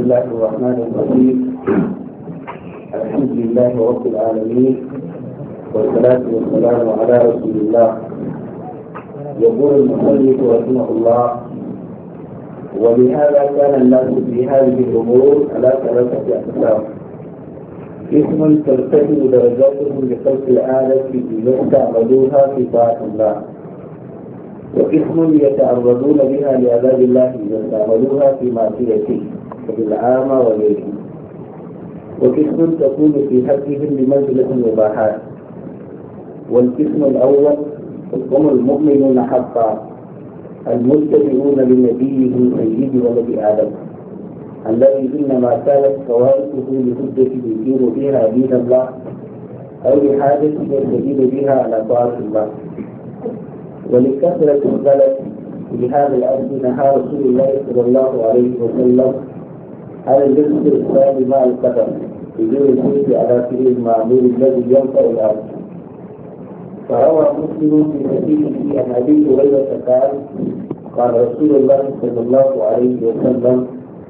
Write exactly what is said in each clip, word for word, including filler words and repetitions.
الله الرحمن الرحيم. الحمد لله رب العالمين، والصلاة والسلام على رسول الله. يقول المؤلف رحمه الله: ولهذا كان الناس في هذه الأمور على ثلاثة أقسام: اسم ترتفع درجاتهم بخلق العادة ليستعملوها في طاعة الله، واسم يتعرضون بها لعذاب الله ليستعملوها في معصيته كالعامة وغيره، وقسم تكون في حقهم بمنزلة المباحات. والقسم الأول هم المؤمنون حقا المتبعون لنبيه سيد ولد آدم، الذي إنما كانت خوارقه لهدة يثير بها دين الله أو لحاجة يستجيب بها على طاعة الله. ولكثرة الغلط في هذا الأمر نهى رسول الله صلى الله عليه وسلم على الاسترسال مع القدر بدون الحث على فعل المعمول الذي ينفع الأرض. فروى مسلم في حديثه عن أبي هريرة قال: قال رسول الله صلى الله عليه وسلم: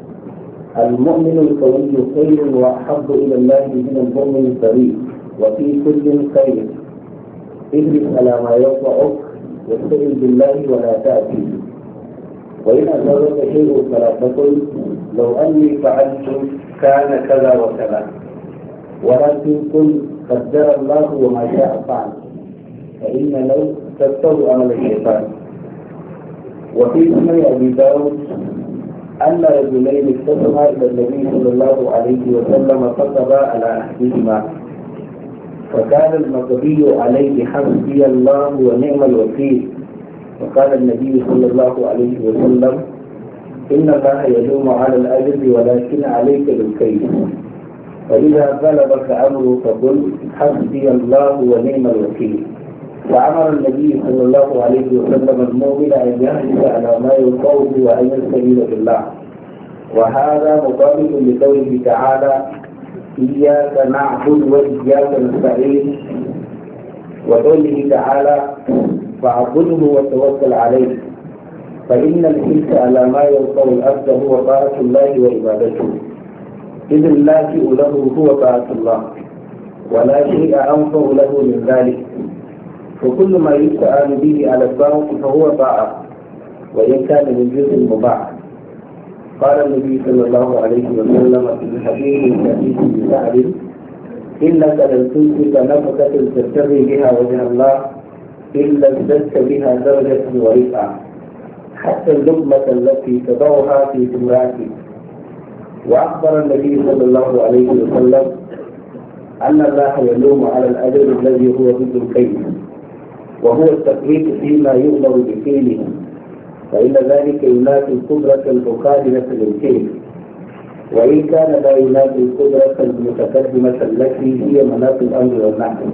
المؤمن القوي خير وأحب إلى الله من المؤمن الضعيف، وفي كل خير. اجلس على ما ينفعك واستعن بالله ولا تأتي. وإن أدرك شيء فلا تقل لو أني فعلت كان كذا وكذا، ولكن قل قدر الله وما شاء فعل، فإن لو تستوى عمل الشيطان. وفي سنن أبي داود أن رجلين اختصما إلى النبي صلى الله عليه وسلم فقضى على أحدهما، فكان المقضي عليه حسبي الله ونعم الوكيل. وقال النبي صلى الله عليه وسلم: إن الله يلوم على الأجر ولكن عليك بالكيد، فإذا غلبك أمره فقل حسبي الله ونعم الوكيل. فأمر النبي صلى الله عليه وسلم المؤمن أن يحرص على ما يلقاه وأن يستعين بالله. وهذا مطابق لقوله تعالى: إياك نعبد وإياك نستعين، وقوله تعالى: فاعبده وتوكل عليه، فإن الحرص على ما يلقاه العبد هو طاعة الله وعبادته، إذ اللاجئ له هو طاعة الله، ولا شيء أنفع له من ذلك. وكل ما يستعان به على الطاعة فهو طاعة، وإن كان من جزء المباح. قال النبي صلى الله عليه وسلم في الحديث الحديث بسعد: إنك لن تمسك نفقة تبتغي بها وجه الله إلا ازددت بها درجة ورفعة، حتى اللقمة التي تضعها في امرأتك. وأخبر النبي صلى الله عليه وسلم أن الله يلوم على الأجر الذي هو ضد الكيد، وهو التفريط فيما يؤمر بفعله، فإن ذلك ينافي القدرة المقابلة للكيد، وإن كان لا ينافي القدرة المتقدمة التي هي مناط الأمر والنهي.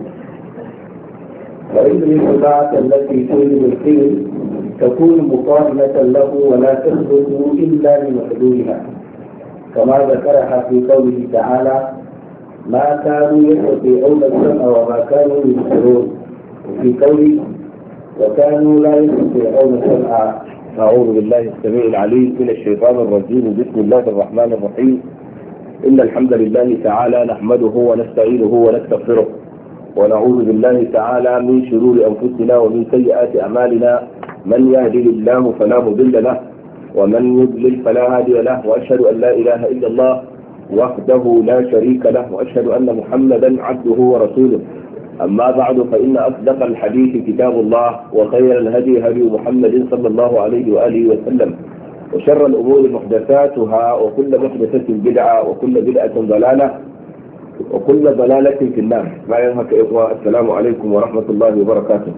وإن الاستطاعة التي توجب الفعل تكون مقارنة له ولا تخرج إلا لمحدودها، كما ذكرها في قوله تعالى: ما كانوا يستطيعون السمع وما كانوا يبصرون، وفي قوله: وكانوا لا يستطيعون السمع. أعوذ بالله السميع العليم من الشيطان الرجيم. بسم الله الرحمن الرحيم. إن الحمد لله تعالى نحمده ونستعينه ونستغفره، ونعوذ بالله تعالى من شرور أنفسنا ومن سيئات أعمالنا. من يهده الله فلا مضل له، ومن يضلل فلا هادي له، وأشهد أن لا إله إلا الله وحده لا شريك له، وأشهد أن محمدا عبده ورسوله. أما بعد، فإن أصدق الحديث كتاب الله، وخير الهدي هدي محمد صلى الله عليه وآله وسلم، وشر الأمور محدثاتها، وكل محدثة بدعة، وكل بدعة ضلالة، وكل ضلالة في النار. ما ينهك إخوة، السلام عليكم ورحمة الله وبركاته.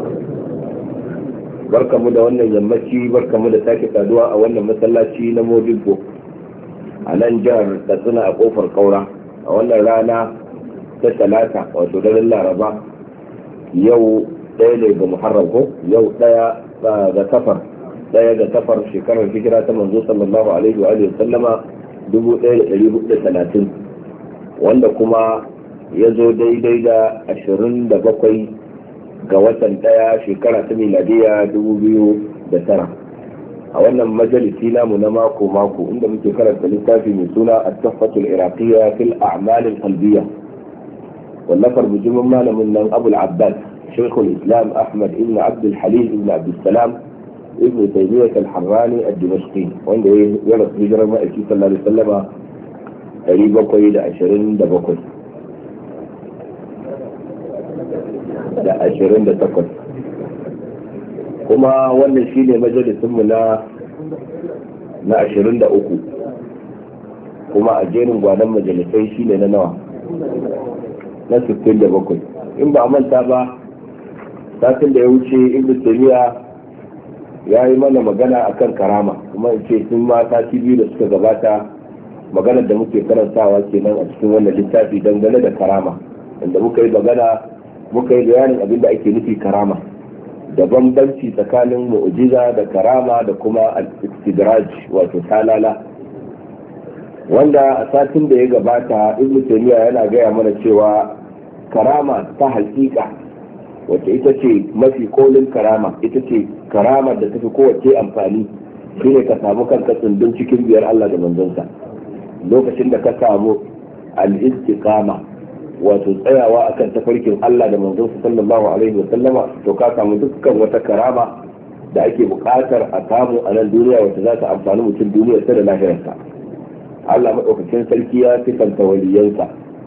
بركة مدى وانا يمشي، بركة مدى ساكت أدواء وانا مسلاتي نمو جبو على انجار تسنى أقوف القورة وانا رانا تسلاتا وتدل الله ربا يو تيلي بمحرمكو يو تايا ذا سفر تايا ذا سفر شكرا الفكرة منذ صلى الله عليه وآله وسلم دبو تيلي قريبو تسلاتين wanda kuma ya zo daidai da ashirin da bakwai ga watan daya shekara ta miladiya dubu biyu da tara. a wannan majalisi namu na mako mako inda muke karanta littafi mai suna at-tuhfatul iraqiyya fil a'mal al-qalbiyya wallafar bujumin malamin nan Abu al-Abbas Shaykhul Islam Ahmad ibn Abd al-Halim ibn Abd al-Salam ibn Taymiyyah al-Harrani ad-Dimashqi wanda ya rasu hijirar ma'aiki sallallahu alaihi wasallama ɗari bakwai da ashirin da bakwai da ashirin da takwas, kuma wannan shi ne majalisunmu na na ashirin da uku, kuma a jerin gwanon majalisai shi ne na nawa na sittin da bakwai. In ba a manta ba, satin da ya wuce ibn Taymiyyah ya yi mana magana akan karama, kuma in ce sun ma sati biyu da suka gabata maganar da muke karantawa kenan a cikin wannan littafi dangane da karama, inda muka yi magana muka yi bayanin abin da ake nufi karama da bambanci tsakanin mu'jiza da karama da kuma al-istidraj wato talala, wanda a satin da ya gabata ibn Taymiyyah yana gaya mana cewa karama ta hakika wacce ita ce mafi kolin karama, ita ce karamar da tafi kowace amfani, shine ka samu kanka tsundun cikin biyar Allah da manzonsa. Lokacin da ka samu al-istiqama wato tsayawa akan tafarkin Allah da manzon sallallahu alaihi wa sallama, to ka samu dukkan wata karama da ake buƙatar a samu a nan duniya wacce za ta amfani mutum duniyar sa da lahirarsa. Allah madaukakin sarki ya sifanta waliyansa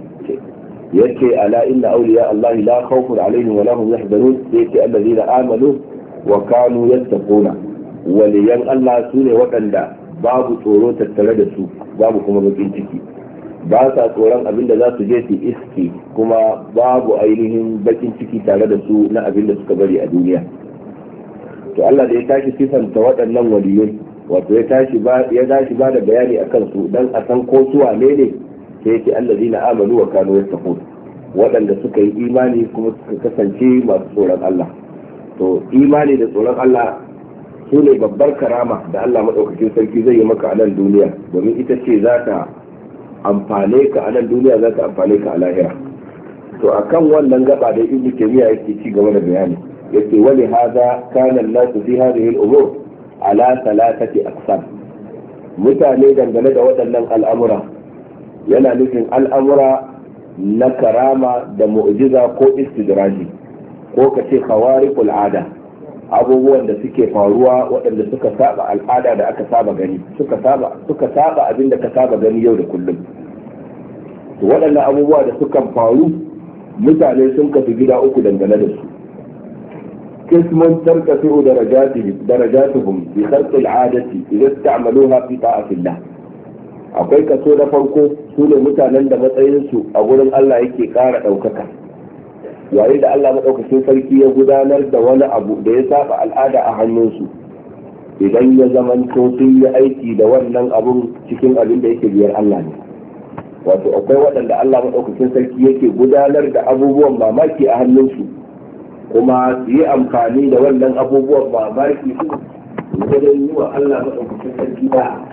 yace ala inna awliya Allah la khawfun alaihim wa lahum yahzanun, yace allazina amanu wa kanu yattaquna. Waliyan Allah sune waɗanda babu tsoro tattare da su, babu kuma bakin ciki, ba sa tsoron abin da za su je su iske, kuma babu ainihin bakin ciki tare da su na abin da suka bari a duniya. To Allah da ya tashi sifanta waɗannan waliyai, wato ya tashi ba ya tashi ba da bayani akan su dan a san ko su wane ne, sai yake allazina amanu wa kanu yattaqun, waɗanda suka yi imani kuma suka kasance masu tsoron Allah. To imani da tsoron Allah su ne babbar karama da Allah madaukakin sarki zai yi maka a nan duniya, domin ita ce za ta amfane ka a nan duniya, za ta amfane ka a lahira. To akan wannan gaba da Ibn Taymiyyah yake ci gaba da bayani, yake wali hada kana an-nasu fi hadhihi al-umur ala thalathati aqsam. Mutane dangane da waɗannan al'amura yana nufin al'amura na karama da mu'jiza ko istidraji, ko kace khawariqul ada, abubuwan da suke faruwa waɗanda suka saba al'ada da aka saba gani, suka saba suka saba abin da ka saba gani yau da kullum. To waɗannan abubuwa da suka faru, mutane sun kafi gida uku dangane da su. Kismun tarkafi'u darajatihim darajatuhum bi kharq al'adati idza ista'maluha fi ta'atillah. Akwai kaso na farko su ne mutanen da matsayinsu a gurin Allah yake ƙara ɗaukaka, yayin da Allah maɗaukacin sarki ya gudanar da wani abu da ya saba al'ada a hannunsu, idan ya zamanto sun yi aiki da wannan abun cikin abin da yake biyar Allah ne. Wato akwai waɗanda Allah maɗaukacin sarki yake gudanar da abubuwan mamaki a hannunsu, kuma su yi amfani da wannan abubuwan mamaki wajen yi wa Allah maɗaukacin sarki da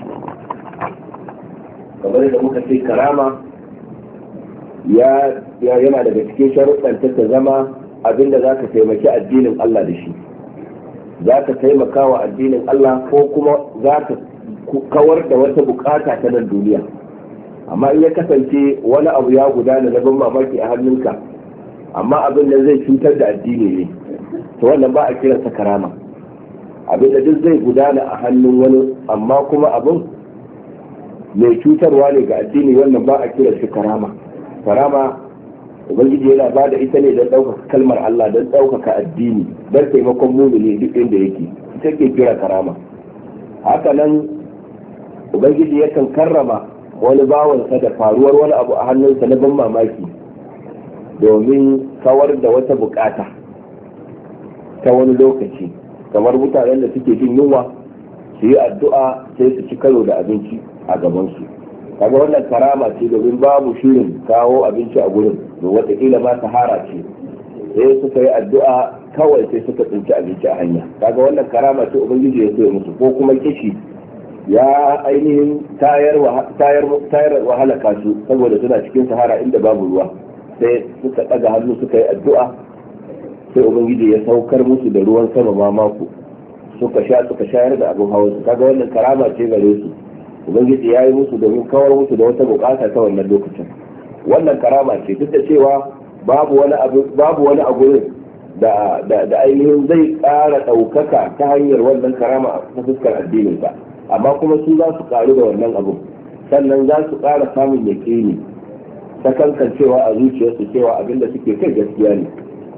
kamar da muka ce karama ya yana daga cikin sharuɗan ta zama abinda za ka taimaki addinin Allah da shi, za ka taimaka wa addinin Allah ko kuma za ka kawar da wata bukata ta nan duniya. Amma in ya kasance wani abu ya gudana na ban mamaki a hannunka, amma abin da zai cutar da addini ne, to wannan ba a kiransa karama. Abin da duk zai gudana a hannun wani amma kuma abin mai cutarwa ne ga addini, wannan ba a kiransa karama. Karama ubangiji yana ba da ita ne don ɗaukaka kalmar Allah, don ɗaukaka addini, don taimakon mumini duk inda yake, ita ke kira karama. Haka nan ubangiji yakan karrama wani bawansa da faruwar wani abu a hannunsa na ban mamaki domin kawar da wata bukata ta wani lokaci, kamar mutanen da suke jin yunwa su yi addu'a sai su ci karo da abinci a gabansu. Kaga wannan karama ce, domin babu shirin kawo abinci a gurin, don watakila ma sahara ce, sai suka yi addu'a kawai sai suka tsinci abinci a hanya. Kaga wannan karama ce ubangiji ya so musu, ko kuma kishi ya ainihin tayar wahala kasu saboda suna cikin sahara inda babu ruwa, sai suka ɗaga hannu suka yi addu'a, sai ubangiji ya saukar musu da ruwan sama ma mako, suka sha suka shayar da abin hawa su, kaga wannan karama ce gare su, ubangiji ya yi musu domin kawar musu da wata bukata ta wannan lokacin. Wannan karama ce, duk da cewa babu wani abu babu wani abu da da da ainihin zai ƙara ɗaukaka ta hanyar wannan karama ta fuskar addinin sa, amma kuma su za su ƙaru da wannan abu, sannan za su ƙara samun yaƙini ta kankancewa a zuciyarsu cewa abinda suke kai gaskiya ne.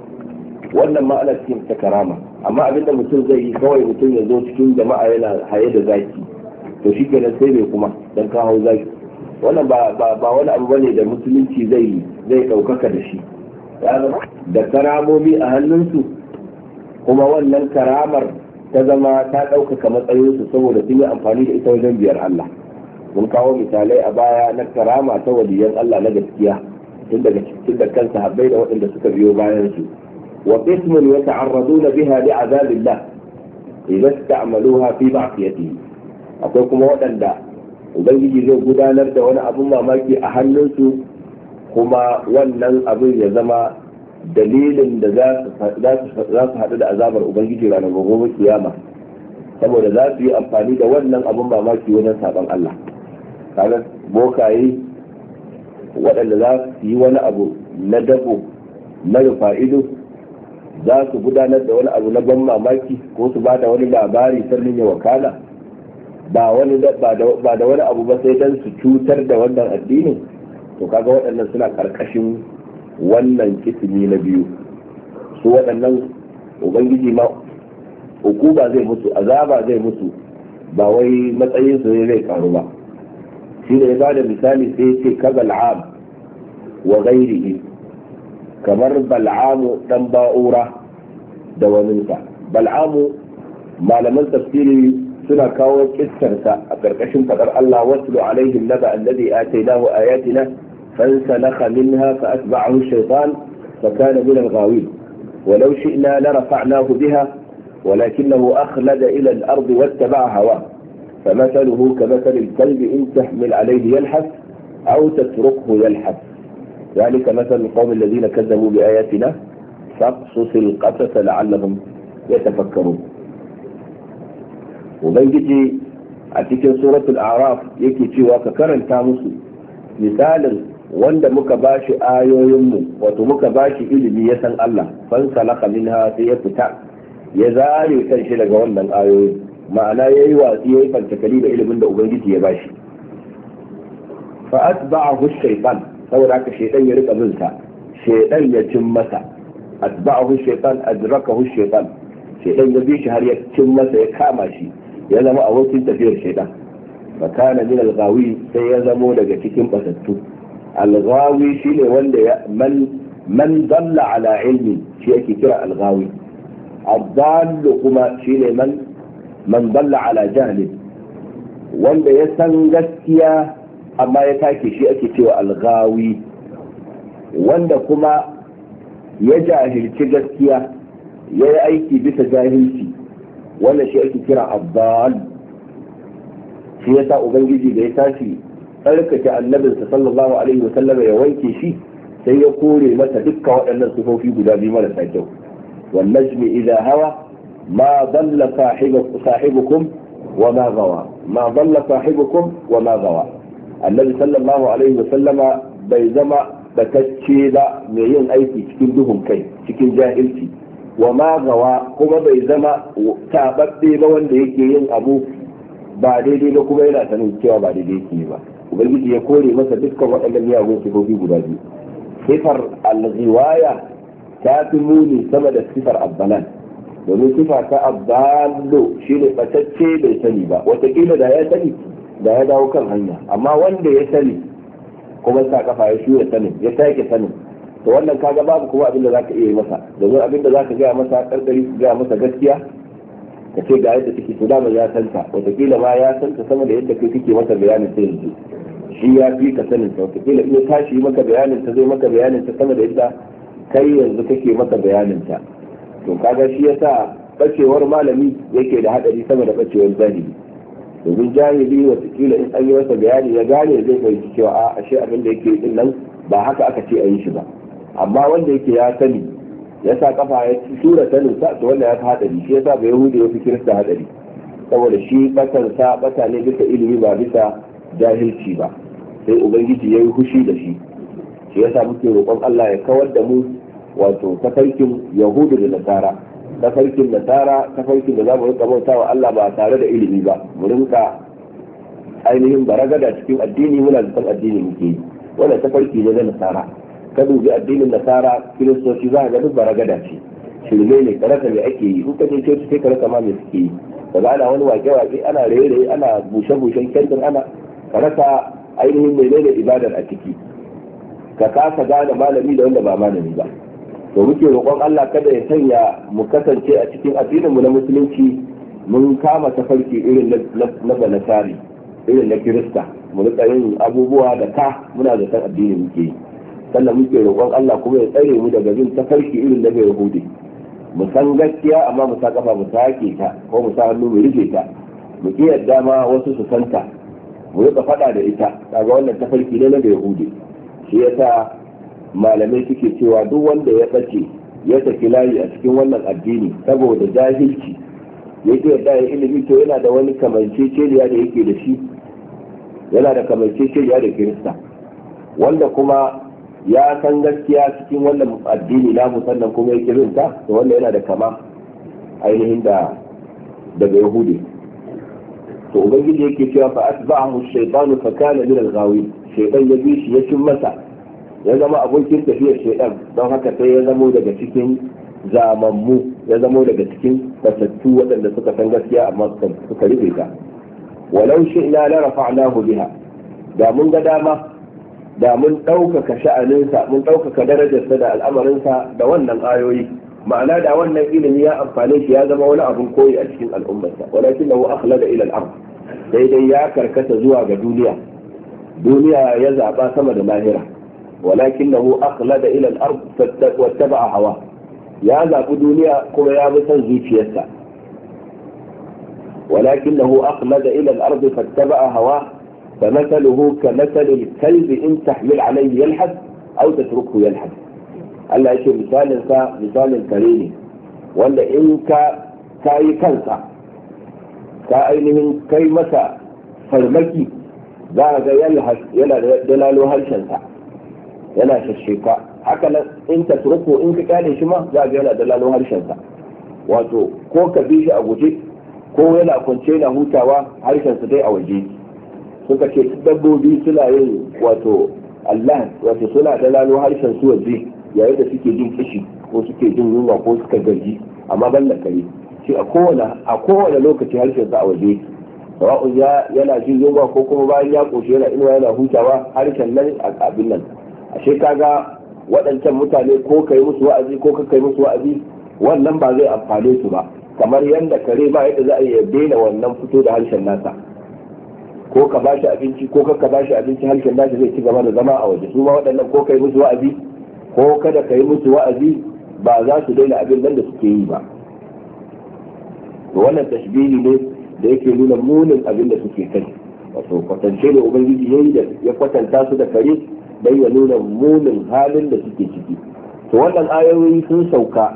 Wannan ma ana cikin ta karama. Amma abinda mutum zai yi kawai mutum ya zo cikin jama'a yana haye da zaki, to shi kenan sai bai kuma dan kawo zaki, wannan ba ba wani abu bane da musulunci zai zai ɗaukaka da shi. Da karamomi a hannunsu kuma wannan karamar ta zama ta ɗaukaka matsayinsu saboda sun yi amfani da ita wajen biyar Allah. Mun kawo misalai a baya na karama ta waliyan Allah na gaskiya, tun daga cikin da kansa habbai da waɗanda suka biyo bayan su. Wa qismun yata'arraduna biha li'azabillah idza ista'maluha fi ba'siyatihi. Akwai kuma waɗanda ubangiji zai gudanar da wani abun mamaki a hannunsu, kuma wannan abin ya zama dalilin da za su haɗu da azabar ubangiji ranar gobe kiyama, saboda za su yi amfani da wannan abun mamaki wajen saban Allah. Kaga bokaye waɗanda za su yi wani abu na dabo na rufa ido, za su gudanar da wani abu na ban mamaki ko su ba da wani labari sannan ya wakala, ba wani ba da wani abu ba sai dan su cutar da wannan addinin. To kaga waɗannan suna karkashin wannan kisimi na biyu. Su waɗannan ubangiji ma hukuma zai musu, azaba zai musu, ba wai matsayin su ne zai karu ba. Shi ne ba da misali sai ce ka bal'am wa ghairihi, kamar bal'amu dan ba'ura da waninsa. Bal'amu malaman tafsiri suna kawo kissarsa a karkashin fadar Allah, waslu alaihim naba alladhi atainahu ayatina fansalakha minha fa atba'ahu ash-shaytan fa kana min al-ghawin ولو شئنا لرفعناه بها ولكنه أخلد إلى الأرض واتبع هواه فمثله كمثل الكلب إن تحمل عليه يلحث أو تتركه يلحث ذلك مثل القوم الذين كذبوا بآياتنا فاقصص القصص لعلهم يتفكرون. وبنجي أتيكن سورة الأعراف يكي تشيوا ككرن تامسو مثال wanda muka bashi ayoyinmu, wato muka bashi ilimi ya san Allah, fansalaka minha sai ya fita ya zare kan shi daga wannan ayoyi, ma'ana yayi watsi yayi fantakali da ilimin da ubangiji ya bashi. Fa atba'ahu ash-shaytan, saboda haka shaytan ya rika bin sa, shaytan ya cin masa. Atba'ahu ash-shaytan adrakahu ash-shaytan, shaytan ya bi shi har ya cin masa, ya kama shi, ya zama abokin tafiyar shaytan. Fa kana min al-ghawi, sai ya zamo daga cikin batattu. Al-ghawi shine wanda ya man man dalla ala ilmi, shi ake kira al-ghawi. Ad-dallu kuma shine man man dalla ala jahli, wanda ya san gaskiya amma ya take, shi ake cewa al-ghawi. Wanda kuma ya jahilci gaskiya ya yi aiki bisa jahilci, wannan shi ake kira ad-dall. shi yasa ubangiji da ya tashi tsarkake annabinsa sallallahu alaihi wasallam ya wanke shi, sai ya kore masa dukkan waɗannan sifofi guda biyu marasa kyau. wan najmi idha hawa ma dalla sahibukum wa ma gawa, ma dalla sahibukum wa ma gawa. annabi sallallahu alaihi wasallama bai zama batacce ba mai yin aiki cikin duhun kai, cikin jahilci, wa ma gawa kuma bai zama tababbe ba wanda yake yin abu ba daidai ba kuma yana sanin cewa ba daidai yake ba. ubangiji ya kore masa dukkan waɗannan miyagun sifofi guda biyu. sifar al-ghiwaya ta fi muni sama da sifar abbalan, domin sifa ta abballo shi ne batacce bai sani ba, watakila da ya sani da ya dawo kan hanya, amma wanda ya sani kuma sa kafa ya shura sanin, ya take sanin, to wannan kaga babu kuma abin da zaka iya yi masa, domin abin da zaka gaya masa karkari su gaya masa gaskiya ka ce ga yadda take, to dama ya santa, watakila ma ya santa sama da yadda kai kake masa bayanin sai yanzu, shi ya fi ka sanin ta, watakila in ya tashi maka bayanin ta zai maka bayanin ta sama da yadda kai yanzu kake maka bayanin ta. To kaga shi yasa bacewar malami yake da hadari sama da bacewar jahili, domin jahili watakila in an yi masa bayani ya gane zai fahimci cewa a ashe abin da yake din nan ba haka aka ce a yi shi ba, amma wanda yake ya sani ya sa kafa ya tura sanin sa to wanda ya fi hadari, shi yasa ba yahudi ya fi kirista hadari, saboda shi batar sa bata ne bisa ilimi ba bisa jahilci ba, sai ubangiji ya yi hushi da shi. shi yasa muke roƙon Allah ya kawar da mu wato tafarkin yahudu da nasara, tafarkin nasara tafarkin da za mu rinka bauta wa Allah ba tare da ilimi ba, mu rinka ainihin baragada cikin addini, muna da san addini muke yi, wannan tafarki ne na nasara. ka dubi addinin nasara kiristoci za a ga duk baragada ce, shirme ne, karasa me ake yi, kuka je coci sai karasa ma me suke yi, daga ana wani wake-wake, ana raye-raye, ana bushe-bushen kendir, ana karasa ainihin menene ibadar a ciki, ka kasa gane malami da wanda ba malami ba. To muke roƙon Allah kada ya sanya mu kasance a cikin addininmu na musulunci mun kama tafarki irin na banasari, irin na kirista, mu rika yin abubuwa da ka muna da san addini muke yi. Sannan muke roƙon Allah kuma ya tsare mu daga bin tafarki irin na bai yahudi, mu san gaskiya amma mu sa kafa mu sake ta, ko mu sa hannu mu rufe ta, mu ki yadda ma wasu su santa, mu rika faɗa da ita, kaga wannan tafarki ne na bai yahudi. Shi yasa malamai suke cewa duk wanda ya bace ya saki layi a cikin wannan addini saboda jahilci yake yadda ya ilimi, to yana da wani kamanceceniya da yake da shi, yana da kamanceceniya da kirista. Wanda kuma ya san gaskiya cikin wannan addini namu sannan kuma ya kirinta, to wanda yana da kama ainihin da daga yahudi. to ubangiji yake cewa fa asba'ahu ash-shaytanu fa kana min al-ghawin, shaytan ya bi shi ya cin masa, ya zama abokin tafiyar shaytan, don haka sai ya zamo daga cikin zamammu, ya zamo daga cikin fatattu waɗanda suka san gaskiya amma suka rufe ta. walau shi'na la rafa'nahu biha, da mun ga dama da mun ɗaukaka sha'aninsa, mun ɗaukaka darajarsa da al'amarinsa da wannan ayoyi, ma'ana da wannan ilimi ya amfane shi ya zama wani abun koyi a cikin al'ummarsa. walakin lahu akhlada ila al-ard, daidai ya karkata zuwa ga duniya, duniya ya zaba sama da lahira. walakin lahu akhlada ila al-ard wattaba'a hawa, ya zabi duniya kuma ya bi son zuciyarsa. walakin lahu akhlada ila al-ard fattaba'a hawa فمثله كمثل الكلب إن تحمل عليه يلحد أو تتركه يلحد. Allah yake misalin sa misalin kare ne wanda in ka kayi kansa ka ainihin kai masa farmaki za a ga yana dalalo harshensa yana shasheka, haka nan in ta turko in ka kyale shi ma za a ga yana dalalo harshensa, wato ko ka bi shi a guje ko yana kwance na hutawa harshensa dai a waje. suka ce dabbobi suna yin wato Allah wato suna dalalo harshen su waje yayin da suke jin kishi ko suke jin yunwa ko suka gaji, amma ban da kare shi a kowane a kowane lokaci harshen sa a waje, sawa'un ya yana jin yunwa ko kuma bayan ya koshi yana inuwa yana hutawa, harshen nan a abin nan. ashe kaga waɗancan mutane ko kai musu wa'azi ko ka kai musu wa'azi wannan ba zai amfane su ba, kamar yadda kare ba yadda za a yi daina wannan fito da harshen nasa, ko ka bashi abinci ko ka bashi abinci harshen nashi zai ci gaba da zama a waje. su ma waɗannan ko kai musu wa'azi ko kada ka yi musu wa'azi ba za su daina abin nan da suke yi ba. to wannan tashbihi ne da yake nuna munin abin da suke kai, wato kwatance ne ubangiji yayi da ya kwatanta su da kare dan ya nuna munin halin da suke ciki. to wannan ayoyi sun sauka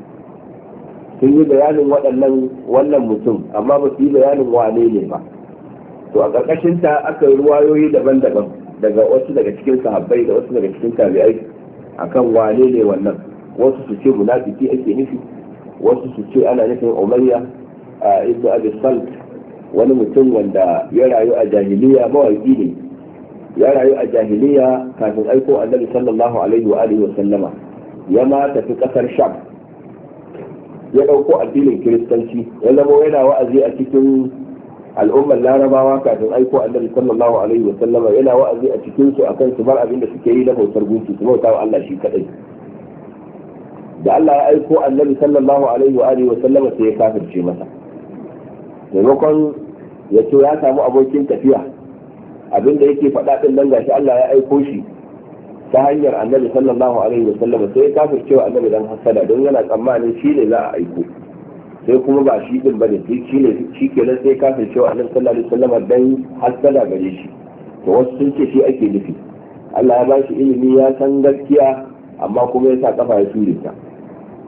sun yi bayanin waɗannan wannan mutum, amma ba su yi bayanin wane ne ba. to a ƙarƙashin ta aka yi ruwayoyi daban-daban daga wasu daga cikin sahabbai da wasu daga cikin tabi'ai akan wane ne wannan. wasu su ce munafiki ake nufi, wasu su ce ana nufin umayya a ibnu abi salt, wani mutum wanda ya rayu a jahiliya, mawaki ne ya rayu a jahiliya kafin aiko annabi sallallahu alaihi wa alihi wa sallama, ya ma tafi kasar sham ya dauko addinin kiristanci, ya zama yana wa'azi a cikin al'ummar larabawa kafin aiko annabi sallallahu alaihi wa sallama, yana wa'azi a cikin su akan su bar abin da suke yi na bautar gunki, su bauta wa Allah shi kadai. da Allah ya aiko annabi sallallahu alaihi wa alihi wa sallama sai ya kafirce masa, maimakon ya ce ya samu abokin tafiya, abin da yake faɗa din nan gashi Allah ya aiko shi ta hanyar annabi sallallahu alaihi wa sallama, sai ya kafirce wa annabi dan hasada, don yana tsammanin shi ne za a aiko, sai kuma ba shi din bane, shi ne shi kenan sai kafin cewa annabi sallallahu alaihi wasallam dan hasada gare shi. to wasu sun ce shi ake nufi, Allah ya ba shi ilimi ya san gaskiya amma kuma ya sa kafa ya ture ta.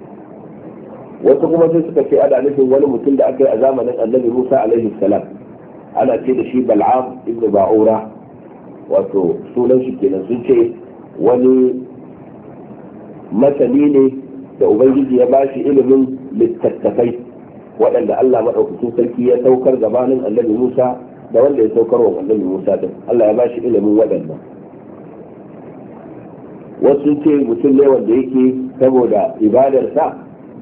wasu kuma sai suka ce ana nufin wani mutum da aka yi a zamanin annabi Musa alaihi salam, ana ce da shi Bal'am ibn Ba'ura, wato sunan shi kenan. sun ce wani masani ne da ubangiji ya bashi ilimin littattafai waɗanda Allah maɗaukakin sarki ya saukar gabanin annabi Musa da wanda ya saukar wa annabi Musa din, Allah ya bashi ilimin waɗannan. wasu ce mutum ne wanda yake saboda ibadarsa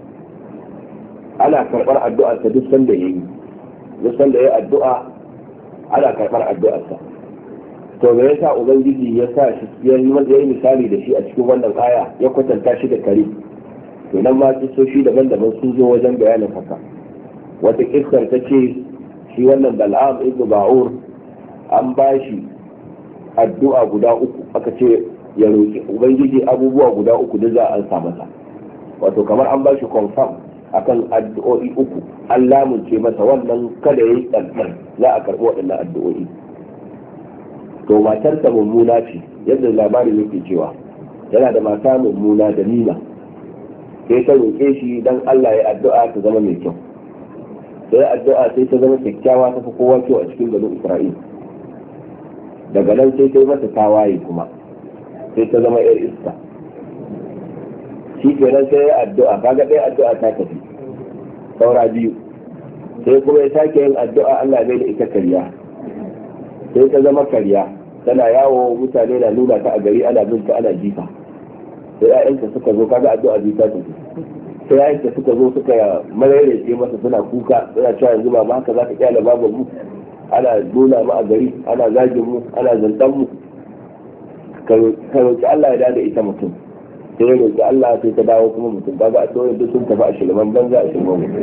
ana karɓar addu'arsa duk sanda ya yi duk sanda ya yi addu'a ana karɓar addu'arsa. to me yasa ubangiji ya sa shi ya yi misali da shi a cikin wannan aya ya kwatanta shi da kare? to nan ma kisoshi daban-daban sun zo wajen bayanin haka. wata kissar ta ce shi wannan Bal'am ibn Ba'ur an ba shi addu'a guda uku, aka ce ya roƙi ubangiji abubuwa guda uku da za a ansa masa. wato kamar an ba shi confirm akan addu'o'i uku, an lamunce masa wannan kada ya yi tsantsan za a karɓi waɗannan addu'o'i. to matarsa mummuna ce, yadda labarin yake cewa yana da mata mummuna da nima, sai ta roƙe shi dan Allah ya addu'a ta zama mai kyau. sai addu'a sai ta zama kyakkyawa, ta fi kowa kyau a cikin garin Isra'il. daga nan sai ta yi masa tawaye kuma sai ta zama yar iska. shi kenan sai ya addu'a, kaga ɗaya addu'a ta tafi, saura biyu. sai kuma ya sake yin addu'a Allah bai da ita kariya, sai ta zama kariya, tana yawo, mutane na nuna ta a gari, ana binta ana jifa. sai ƴaƴanta suka zo, kaga addu'a biyu ta tafi. sai ƴaƴanta suka zo suka mararece masa, suna kuka, suna cewa yanzu ba haka za ka kyale babu mu, ana nuna mu a gari, ana zagin mu, ana zantan mu, ka roƙi Allah ya dada ita mutum. sai ya roƙi Allah sai ta dawo kuma mutum. ba ba a tsohon duk sun tafi a shilman banza a shilman mutum.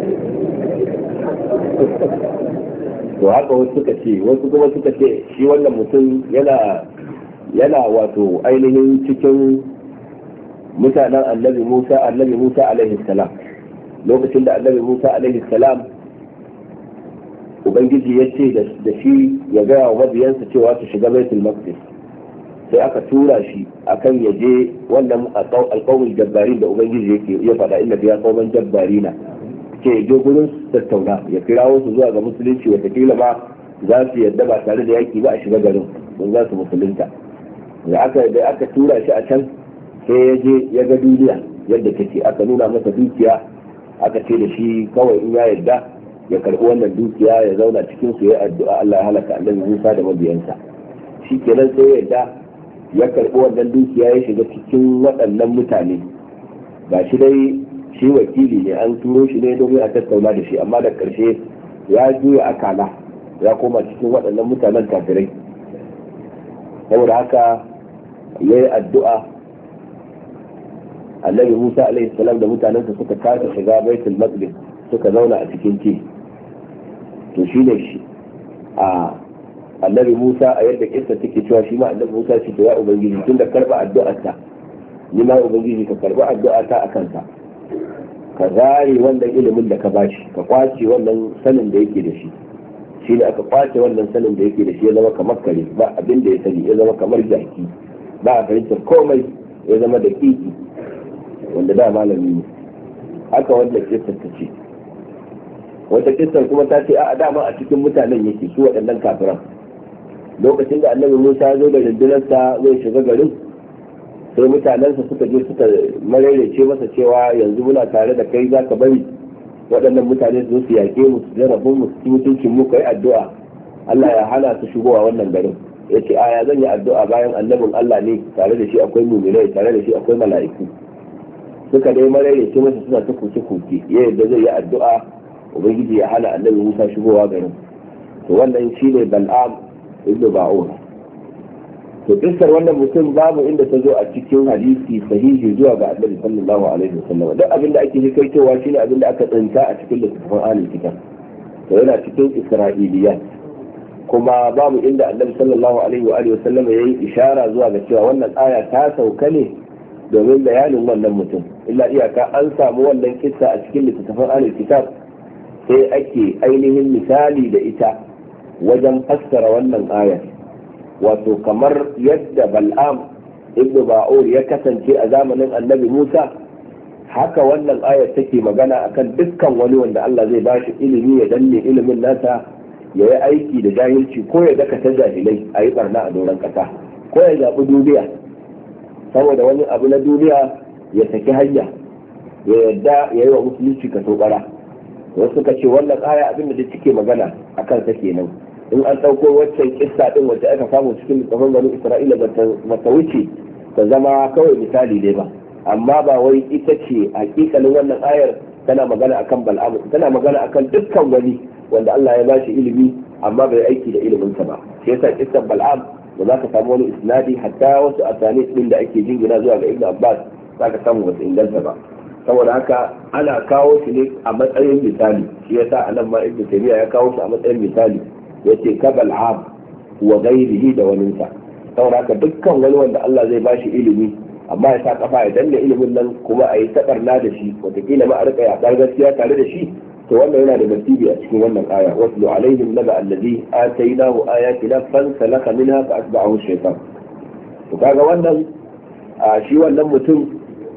to haka wasu suka ce, wasu kuma suka ce shi wannan mutum yana yana wato ainihin cikin mutanen annabi Musa annabi Musa alaihi salam. lokacin da annabi Musa alaihi salam ubangiji ya ce da shi ya gaya wa mabiyansa cewa su shiga baitul maqdis, sai aka tura shi akan ya je wannan alƙawmin jabbari da ubangiji yake ya faɗa, inda ya qauman jabbarina, ke je gurin tattauna, ya kirawo su zuwa ga musulunci, wataƙila ba za su yadda ba tare da yaki ba a shiga garin don za su musulunta. da aka da aka tura shi a can, sai ya je ya ga duniya yadda take, aka nuna masa dukiya, aka ce da shi kawai in ya yadda ya karɓi wannan dukiya ya zauna cikin su ya addu'a Allah ya halaka annabi Musa da mabiyansa. shi kenan sai ya yadda ya karɓi wannan dukiya ya shiga cikin waɗannan mutane. ga shi dai shi wakili ne, an turo shi ne domin a tattauna da shi, amma da ƙarshe ya juya akala ya koma cikin waɗannan mutanen kafirai. saboda haka ya yi addu'a, annabi Musa alaihi salam da mutanensa suka kasa shiga baitul maqdis, suka zauna a cikin ce. to shi ne shi a annabi Musa a yadda kissa take cewa shi ma annabi Musa shi to ya ubangiji tun da karba addu'arta, ni ma ubangiji ka karba addu'ata a kansa, ka zare wannan ilimin da ka bashi, ka kwace wannan sanin da yake da shi. shi ne aka kwace wannan sanin da yake da shi, ya zama kamar kare, ba abin da ya sani, ya zama kamar jaki, ba a fahimtar komai, ya zama da kiki wanda da malami ne. haka wanda kissar ta ce. wata kissar kuma ta ce a dama a cikin mutanen yake, su waɗannan kafiran. lokacin da annabi Musa ya zo da rundunarsa zai shiga garin, sai mutanensa suka je suka mararece masa cewa yanzu muna tare da kai, za ka bari waɗannan mutane su su yaƙe mu, su jarabin mu, su mutuncin mu, kai addu'a Allah ya hana su shigowa wannan garin. ya ce aya zan yi addu'a bayan annabin Allah ne, tare da shi akwai mu'minai, tare da shi akwai mala'iku. suka dai mararece masa suna ta kuke-kuke, ya yadda zai yi addu'a ubangiji ya hana annabi Musa shigowa garin. to wannan shine Bal'am ibn Ba'ur. to kissar wannan mutum babu inda ta zo a cikin hadisi sahihi zuwa ga annabi sallallahu alaihi wasallam. duk abin da ake hikaitowa shine abin da aka tsinta a cikin littafin ahlul kitab, to yana cikin isra'iliyat. kuma babu inda annabi sallallahu alaihi wa alihi wasallam yayi ishara zuwa ga cewa wannan aya ta sauka ne domin bayanin wannan mutum, illa iyaka an samu wannan kissa a cikin littafin ahlul kitab, sai ake ainihin misali da ita wajen fassara wannan ayar. wato kamar yadda Bal'am ibn Ba'ur ya kasance a zamanin annabi Musa, haka wannan ayar take magana akan dukkan wani wanda Allah zai bashi ilimi ya danne ilimin nasa ya yi aiki da jahilci ko ya daka ta jahilai a yi barna a doron kasa ko ya zaɓi duniya saboda wani abu na duniya ya saki hanya ya yadda ya yi wa musulunci ka tobara. wasu suka ce wannan aya abin da take magana akan ta kenan in an ɗauko waccan kissa din wacce aka samu cikin littafin banu Isra'ila ba ta wuce ta zama kawai misali ne ba, amma ba wai ita ce hakikalin wannan ayar tana magana akan bal'am, tana magana akan dukkan wani wanda Allah ya bashi ilimi amma bai aiki da iliminsa ba. shi yasa kissan bal'am da za ka samu wani isnadi hatta wasu asani din da ake jingina zuwa ga Ibn Abbas za ka samu wasu inganta ba. saboda haka ana kawo shi ne a matsayin misali, shi yasa anan ma Ibn Taymiyyah ya kawo shi a matsayin misali yace ka bal'am wa ghairihi da waninsa. saboda haka dukkan wani wanda Allah zai bashi ilimi amma ya sa kafa ya danne ilimin nan kuma a yi tabarna da shi wataƙila ma a rika yaƙar gaskiya tare da shi, to wannan yana da nasibi a cikin wannan aya. waslu alaihim naba allazi atainahu ayatina fansalaka minha fa atba'ahu shaytan. to kaga wannan shi wannan mutum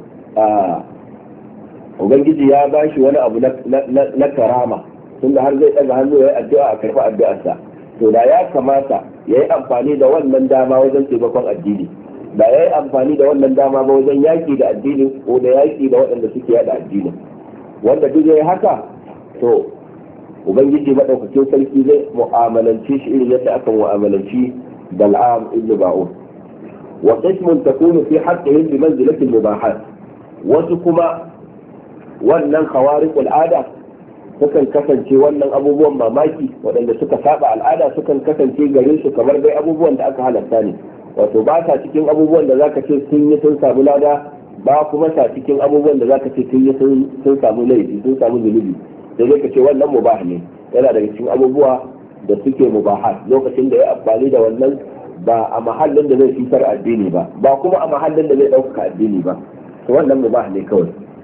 ubangiji ya bashi wani abu na karama tunda har zai ɗaga hannu ya yi addu'a a karɓi addu'arsa, to da ya kamata ya yi amfani da wannan dama wajen taimakon addini, da ya yi amfani da wannan dama ba wajen yaƙi da addini ko da yaƙi da waɗanda suke yada addini. wanda duk ya haka to ubangiji madaukakin sarki zai mu'amalance shi irin yadda aka mu'amalanci bal'am ibn ba'un. wa qismun takunu fi haqqihim bi manzilati al-mubahat, wasu kuma wannan khawariqul ada sukan kasance wannan abubuwan mamaki waɗanda suka saba al'ada sukan kasance gare su kamar dai abubuwan da aka halatta ne, wato ba ta cikin abubuwan da zaka ce sun yi sun samu lada, ba kuma ta cikin abubuwan da zaka ce sun yi sun samu laifi sun samu zunubi, sai dai ka ce wannan mubah ne, yana daga cikin abubuwa da suke mubahat lokacin da ya amfani da wannan ba a mahallin da zai fitar addini ba ba kuma a mahallin da zai ɗaukaka addini ba, to wannan mubah ne kawai.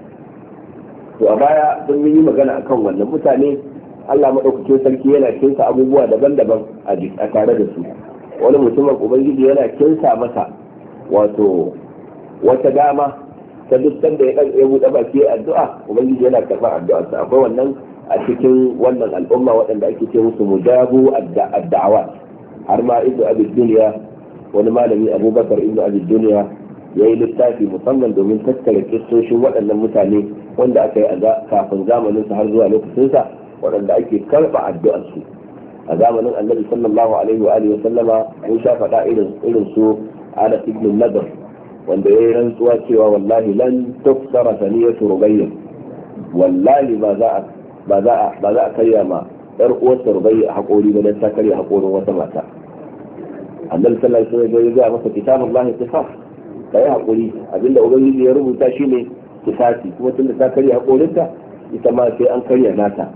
to a baya sun yi magana akan wannan mutane Allah madaukakin sarki yana kinsa abubuwa daban-daban a tare da su. wani mutumin ubangiji yana kinsa masa wato wata dama ta duk sanda ya dan ya buɗe baki addu'a ubangiji yana karɓar addu'arsa. akwai wannan a cikin wannan al'umma waɗanda ake ce musu mujabu ad-da'awat. har ma ibnu abi dunya wani malami Abubakar ibnu abi dunya ya yi littafi musamman domin tattara kistoshin waɗannan mutane wanda aka yi kafin zamaninsa har zuwa lokacinsa waɗanda ake karɓa addu'arsu. a zamanin annabi sallallahu alaihi wa alihi wa sallama mun sha faɗa irin irin su Anas ibn Nadr wanda yayi rantsuwa cewa wallahi lan tuksara saniyatu rubayya, wallahi ba za a ba za a ba za a karya ma yar uwarsa rubayya haƙori ba dan ta karya haƙorin wata mata. annabi sallallahu alaihi wa sallam ya ga masa kitabullahi qisas, kai haƙuri abinda ubangiji ya rubuta shine kisasi, kuma tunda ta karya haƙorinta ita ma sai an karya nata.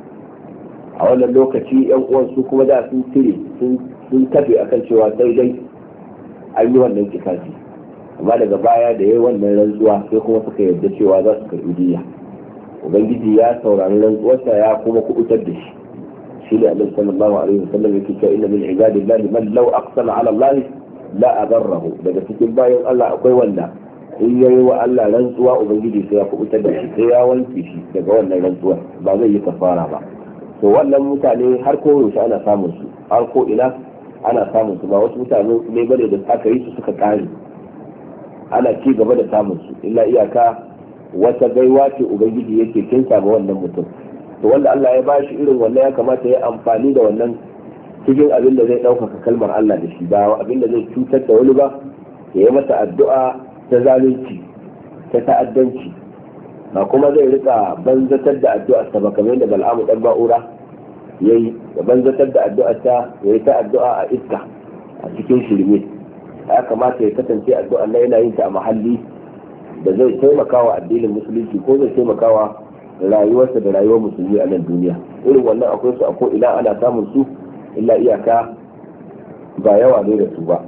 a wannan lokaci yan uwan su kuma da sun tire sun tafi akan cewa sai dai an yi wannan kisasi, amma daga baya da yayi wannan rantsuwa sai kuma suka yarda cewa za su karbi diya. ubangiji ya saurari rantsuwarsa ya kuma kubutar da shi. shi ne annabi sallallahu alaihi wasallam yake cewa inna min ibadillahi man law aqsama ala Allah la abarrahu, daga cikin bayan Allah akwai wanda in yayi wa Allah rantsuwa ubangiji sai ya kubutar da shi, sai ya wanke shi daga wannan rantsuwa, ba zai yi kafara ba. to wannan mutane har ko yaushe ana samun su, har ko ina ana samun su, ba wasu mutane ne bane da aka yi su suka kare, ana ci gaba da samun su, illa iyaka wata gaiwa ce ubangiji yake kinsa ga wannan mutum. to wanda Allah ya bashi irin wannan ya kamata ya amfani da wannan cikin abin da zai ɗaukaka kalmar Allah da shi, ba abin da zai cutar da wani ba, ya yi masa addu'a ta zalunci ta ta'addanci, ba kuma zai rika banzatar da addu'arsa ba kamar da Bal'amu dan Ba'ura yayi, da banzatar da addu'arsa yayi ta addu'a a iska a cikin shirme. ya kamata ya kasance addu'ar nan yana yin ta a mahalli da zai taimaka wa addinin musulunci ko zai taimaka wa rayuwarsa da rayuwar musulmi a nan duniya. irin wannan akwai su a ko ina ana samun su, illa iyaka ba yawa ne da su ba.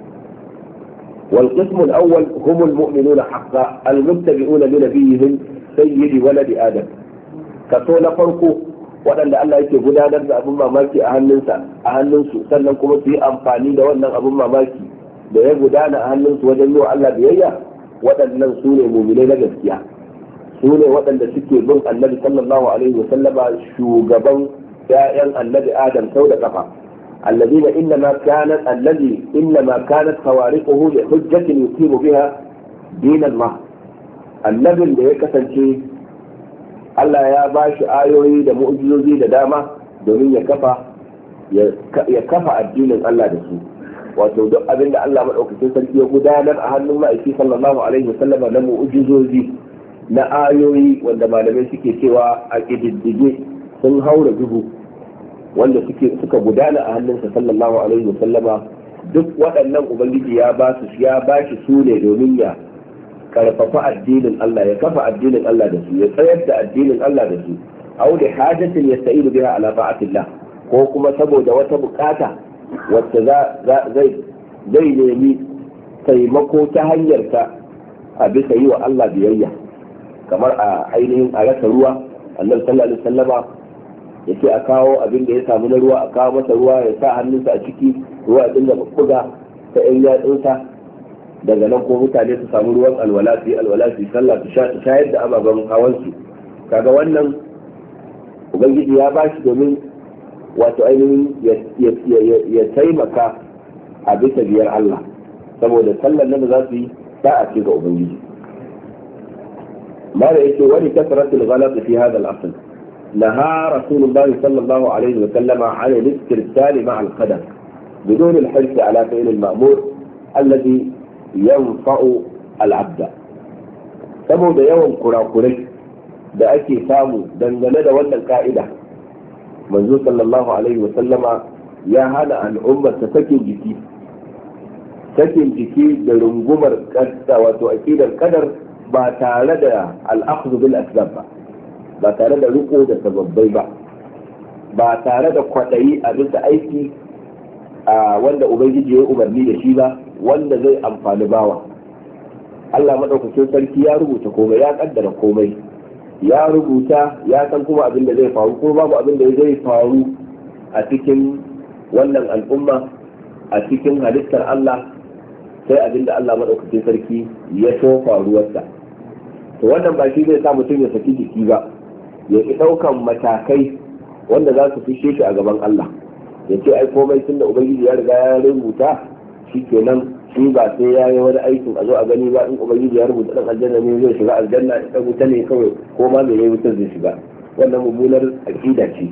والقسم الأول هم المؤمنون حقا المتبعون لنبيهم سيد ولد آدم. kaso na farko waɗanda Allah yake gudanar da abin mamaki a hannunsa a hannunsu sannan kuma su yi amfani da wannan abin mamaki da ya gudana a hannunsu wajen yi wa Allah biyayya, waɗannan su ne mu'minai na gaskiya. su ne waɗanda suke bin annabi sallallahu alaihi wasallama shugaban ya'yan annabi adam sau da kafa الذين إنما كانت الذي إنما كانت خوارقه لحجة يقيم بها دين الله النبي اللي يكسنشي Allah ya ba shi ayoyi da mu'jizozi da dama domin ya kafa ya kafa addinin Allah da su wato duk abin da Allah madaukakin sarki ya gudanar a hannun ma'aiki sallallahu alaihi wasallam na mu'jizozi na ayoyi wanda malamai suke cewa a kididdige sun haura dubu wanda suke suka gudana a hannunsa sallallahu alaihi wasallama duk waɗannan ubangiji ya ba su ya ba shi su ne domin ya karfafa addinin Allah ya kafa addinin Allah da su ya tsayar da addinin Allah da su aw li hajatin yasta'idu biha ala ta'atillah ko kuma saboda wata bukata wacce zai zai nemi taimako ta hanyar ta a bisa yi wa Allah biyayya kamar a ainihin a rasa ruwa annabi sallallahu alaihi wasallama yace a kawo abin da ya samu na ruwa a kawo masa ruwa ya sa hannunsa a ciki ruwa ya dinga buga ta ɗan yatsunsa daga nan ko mutane su samu ruwan alwala su yi alwala su yi sallah su shayar da ababen hawansu kaga wannan ubangiji ya ba shi domin wato ainihin ya taimaka a bisa biyar Allah saboda sallar nan da za su yi sa'a ce ga ubangiji mara yake wani kasaratul ghalat fi hada al-asl laha rasulullahi sallallahu alaihi wa sallama ala al-istirsal ma'a al-qadam بدون الحرص على فعل المأمور الذي yanfa'u al'abda saboda yawan kurakurai da ake samu dangane da wannan ka'ida manzo sallallahu alaihi wa sallama ya hana al'ummar ta sakin jiki sakin jiki da rungumar kadda wato aqidar kadar ba tare da al'akhdhu bil asbab ba ba tare da riko da sababbai ba ba tare da kwadayi a bisa aiki wanda ubangiji ya umarni da shi ba wanda zai amfani bawa Allah madaukakin sarki ya rubuta komai ya kaddara komai ya rubuta ya san kuma abin da zai faru ko babu abin da zai faru a cikin wannan al'umma a cikin halittar Allah sai abin da Allah madaukakin sarki ya so faruwarsa to wannan ba shi zai sa mutum ya saki jiki ba ya ki daukan matakai wanda za su fishe shi a gaban Allah ya ce ai komai tun da ubangiji ya riga ya rubuta shi kenan shi ba sai ya yi wani aikin a zo a gani ba in ubangiji ya rubuta dan aljanna ne zai shiga aljanna in wuta ne kawai ko ma me yayi wutar zai shiga wannan mummunar aqida ce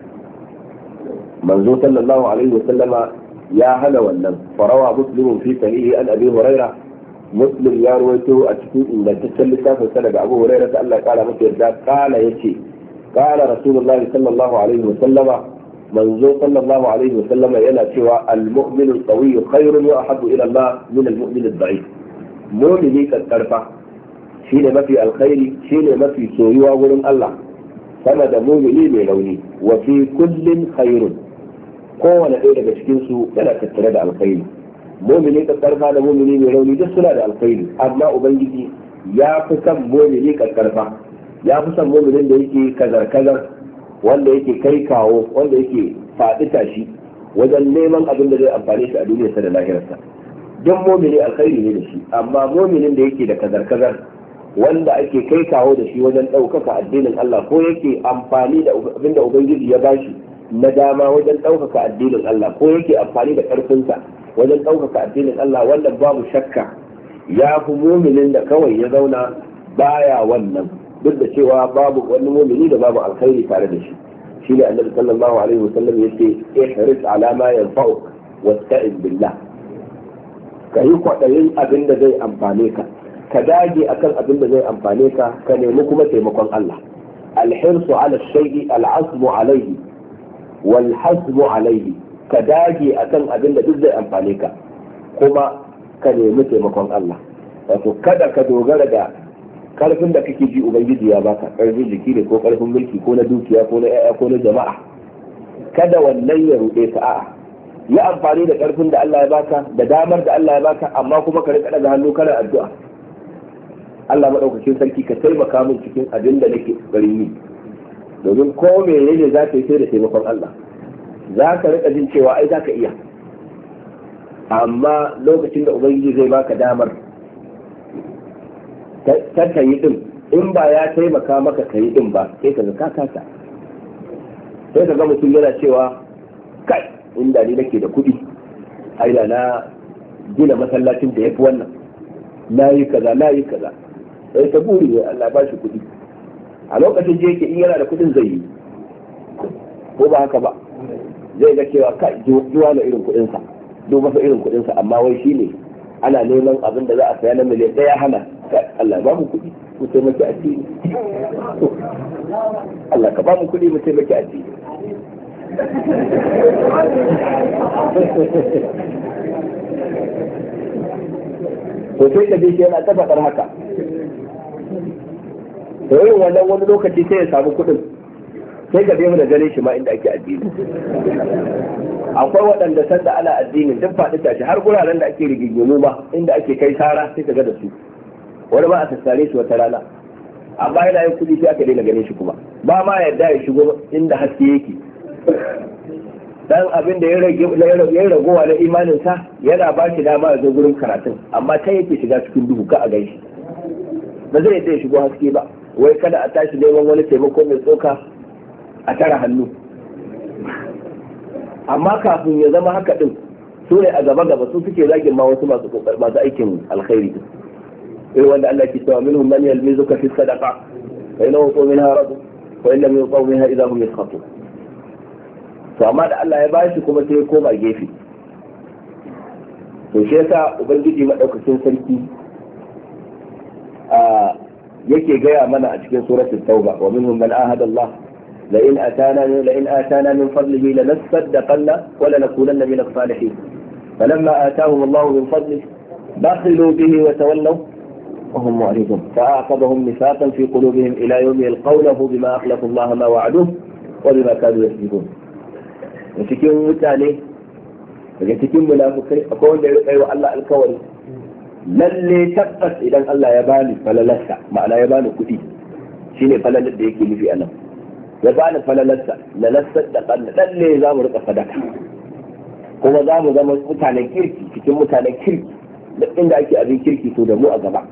manzo sallallahu alaihi wa sallama ya hana wannan farawa muslimun fi sahihi an abi huraira muslim ya rawaito a cikin ingantaccen littafin sa daga abu huraira ta Allah ya kara masa yarda kala yace kala rasulullahi sallallahu alaihi wa sallama manzo sallallahu alaihi wasallam yana cewa al-mu'min al-qawi khairun wa ahabbu ila Allah min al-mu'min al-da'if mu'mini karfa shine mafi alkhairi shine mafi soyuwa wurin Allah sama da mu'mini mai rauni wa fi kullin khairun kowane ɗaya daga cikin su yana tattare da alkhairi mu'mini karfa da mu'mini mai rauni duk suna da alkhairi amma ubangiji ya fi son mu'mini karfa ya fi son mu'minin da yake kazar kazar wanda yake kai kawo wanda yake faɗi tashi wajen neman abin da zai amfane shi a duniyarsa da lahirarsa don momini alkhairi ne da shi amma mominin da yake da kazar-kazar wanda ake kai kawo da shi wajen ɗaukaka addinin Allah ko yake amfani da abin da ubangiji ya bashi na dama wajen ɗaukaka addinin Allah ko yake amfani da ƙarfinsa wajen ɗaukaka addinin Allah wannan babu shakka ya fi mominin da kawai ya zauna baya wannan duk da cewa babu wani mumini da babu alkhairi tare da shi shi ne annabi sallallahu alaihi wasallam yace ihris ala ma yanfa'uk wasta'in billah kai kwadayin abin da zai amfane ka ka dage akan abin da zai amfane ka ka nemi kuma taimakon Allah alhirsu ala shay'i al'azmu alayhi wal hasbu alayhi ka dage akan abin da duk zai amfane ka kuma ka nemi taimakon Allah wato kada ka dogara da karfin da kake ji ubangiji ya baka karfin jiki ne ko karfin mulki ko na dukiya ko na yaya ko na jama'a kada wannan ya ruɗe ka a'a yi amfani da karfin da Allah ya baka da damar da Allah ya baka amma kuma ka rika daga hannu kana addu'a Allah madaukakin sarki ka taimaka min cikin abin da nake kokarin yi domin ko menene za ka yi sai da taimakon Allah za ka rika jin cewa ai za ka iya amma lokacin da ubangiji zai baka damar ta yi din in ba ya taimaka maka kai din ba sai ka ga ka kasa. Sai ka ga mutum yana cewa kai inda ni nake da kuɗi ai da na gina masallacin da yafi wannan, na yi kaza na yi kaza, sai ta buri ne Allah ba shi kuɗi. A lokacin je yake in yana da kuɗin zai yi, ko ba haka ba, zai ga cewa kai zuwa na irin kuɗinsa, duk masa irin kuɗinsa, amma wai shi ne ana neman abin da za a saya na miliyan ɗaya hana. Allah ba mu kuɗi mu taimaki addini, Allah ka ba mu kuɗi mu taimaki addini. To sai ka je shi yana ta faɗar haka. To irin wannan wani lokaci sai ya samu kuɗin, sai ka je mu da gare shi ma inda ake addini. Akwai waɗanda sanda ana addinin duk faɗi tashi har guraren da ake rigingimu ma inda ake kai sara sai ka ga da su. Wani ba a sassare shi wata rana, amma yana yin kuɗi sai aka daina ganin shi kuma ba ma yadda ya shigo inda haske yake. Dan abin da ya rage ragowa na imaninsa yana ba shi dama ya zo gurin karatun, amma ta yake shiga cikin duhu ka a gaishe, ba zai yadda ya shigo haske ba, wai kada a tashi neman wani taimako mai tsoka a tara hannu. Amma kafin ya zama haka din su ne a gaba gaba su suke zagin ma wasu masu masu aikin alkhairi, irin wanda Allah ke cewa minhum man yalmizuka fi sadaqa fa innahu yu'tu minha radu wa in lam yu'tu minha idha hum yaskhatu. To amma da Allah ya bashi kuma sai ya koma gefe. To shi yasa ubangiji madaukakin sarki a yake gaya mana a cikin suratul tauba, wa minhum man ahada Allah la in atana la in atana min fadlihi lanasaddaqanna wa lanakunanna min as-salihin falamma atahum Allah min fadlihi bakhilu bihi wa tawallaw wa hum mu'ridun fa'aqabahum nifaqan fi qulubihim ila yawmi yalqawnahu bima akhlafa Allah ma wa'aduhu wa bima kanu yakذibun. Da cikin mutane daga cikin munafukai akwai wanda ya tsaye wa Allah alkawari, lalle tabbas idan Allah ya bani falalarsa, ma'ana ya bani kuɗi, shine falalar da yake nufi anan, ya bani falalarsa la nasaddaqan, lalle za mu rika sadaka kuma za mu zama mutanen kirki cikin mutanen kirki, duk inda ake abin kirki to da mu a gaba.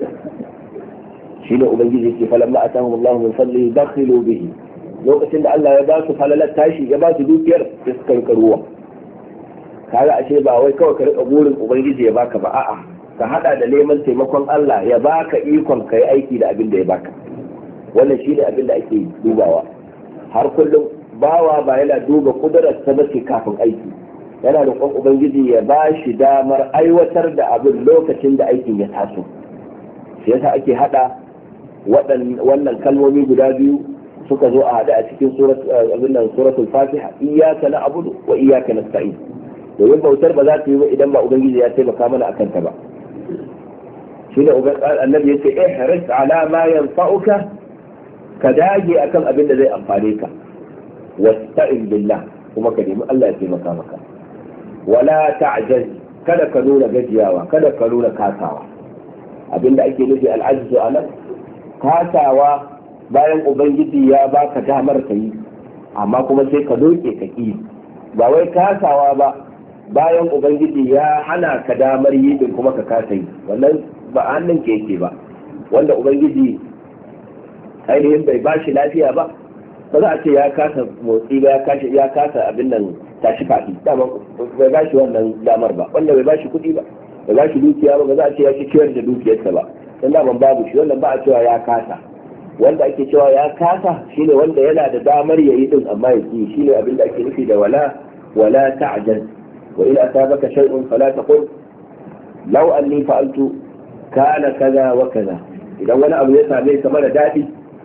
Shine ubangiji yake falamma atahum Allah min fadlihi dakhilu bihi, lokacin da Allah ya ba su falalar tashi ya ba su dukiyar da suka rika ruwa. Kaga ashe ba wai kawai ka rika burin ubangiji ya baka ba, a'a ka hada da neman taimakon Allah ya baka ikon kai aiki da abin da ya baka. Wannan shine abin da ake dubawa. Har kullum bawa ba yana duba kudurar ta bace kafin aiki, yana roƙon ubangiji ya ba shi damar aiwatar da abin lokacin da aikin ya taso. Shi yasa ake hada wannan kalmomi guda biyu suka zo a hada a cikin suratul fatiha, iyyaka na'budu wa iyyaka nasta'in. Domin bautar ba za ta yi ba idan ba ubangiji ya taimaka mana akan ta ba. Shine annabi yace ihris ala ma yanfa'uka, ka dage akan abin da zai amfane ka, wasta'in billah, kuma ka nemi Allah ya taimaka maka. Wala ta'jaz, kada ka nuna gajiyawa, kada ka nuna kasawa. Abinda ake nufi al'ajzu anan kasawa bayan ubangiji ya baka damar ka yi, amma kuma sai ka doke ka ki. Ba wai kasawa ba bayan ubangiji ya hana ka damar yi din kuma ka kasa yi, wannan ba hannun ke yake ba. Wanda ubangiji ainihin bai bashi lafiya ba, ba za a ce ya kasa motsi ba, ya kasa abin nan tashi faɗi, bai bashi wannan damar ba. Wanda bai bashi kuɗi ba, bai bashi dukiya ba, ba za a ce ya ci ciyar da dukiyarsa ba, dan da ban babu shi, wannan ba a cewa ya kasa. Wanda ake cewa ya kasa shine wanda yana da damar yayi din amma ya ki, shine abin da ake nufi da wala wala ta'jaz. Wa in asabaka shay'un fala taqul law anni fa'altu kana kaza wa kaza. Idan wani abu ya same ka mara dadi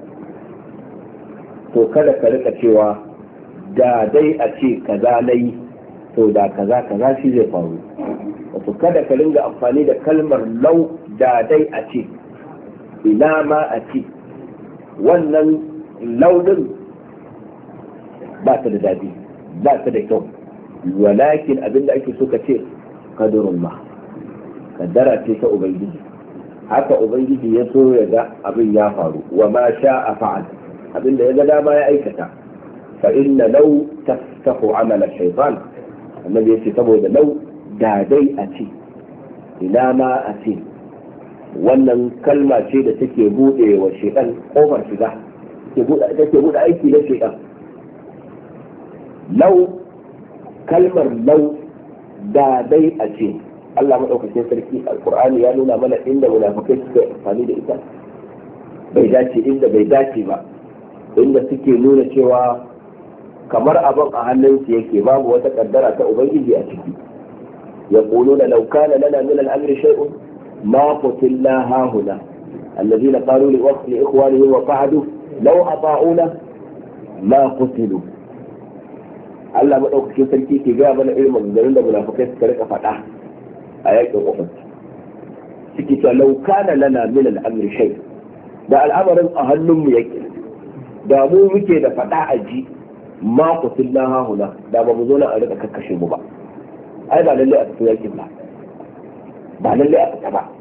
to kada ka rika cewa da dai a ce kaza nayi to da kaza kaza shi zai faru. Wato kada ka ringa amfani da kalmar law, da dai a ce, ina ma a ce. Wannan launin ba ta da daɗi, ba ta da kyau. Walakin abinda ake so ka ce kadurun ma, kaddara ce ta ubangiji, haka ubangiji ya so ya ga abin ya faru. Wa ma sha'a fa'al, abinda ya ga dama ya aikata. Fa inna law taftahu amala shaytan, annabi yace saboda law da dai a ce, ina ma a ce, wannan kalma ce da take bude wa shaytan kofar shiga, take bude take bude aiki da shaytan. law kalmar law da dai a ce Allah madaukakin sarki alqur'ani ya nuna mana inda munafikai suka amfani da ita bai dace, inda bai dace ba, inda suke nuna cewa kamar abin a hannunsu yake babu wata kaddara ta ubangiji a ciki. yaquluna law kana lana min al-amri shay'un ma qutilna hahuna alladhina qalu li ikhwanihim wa qa'adu law ata'una ma qutilu. Allah madaukakin sarki ke ga mana irin maganganun da munafikai suka rika faɗa a yakin Uhud. Suke cewa law kana lana min al-amri shay'un, da al'amarin a hannunmu yake, da mu muke da faɗa a ji ma qutilna hahuna, da ba mu zo na a rika kakkashe mu ba. ai ba lalle a fito yakin ba, ba lalle a fita ba.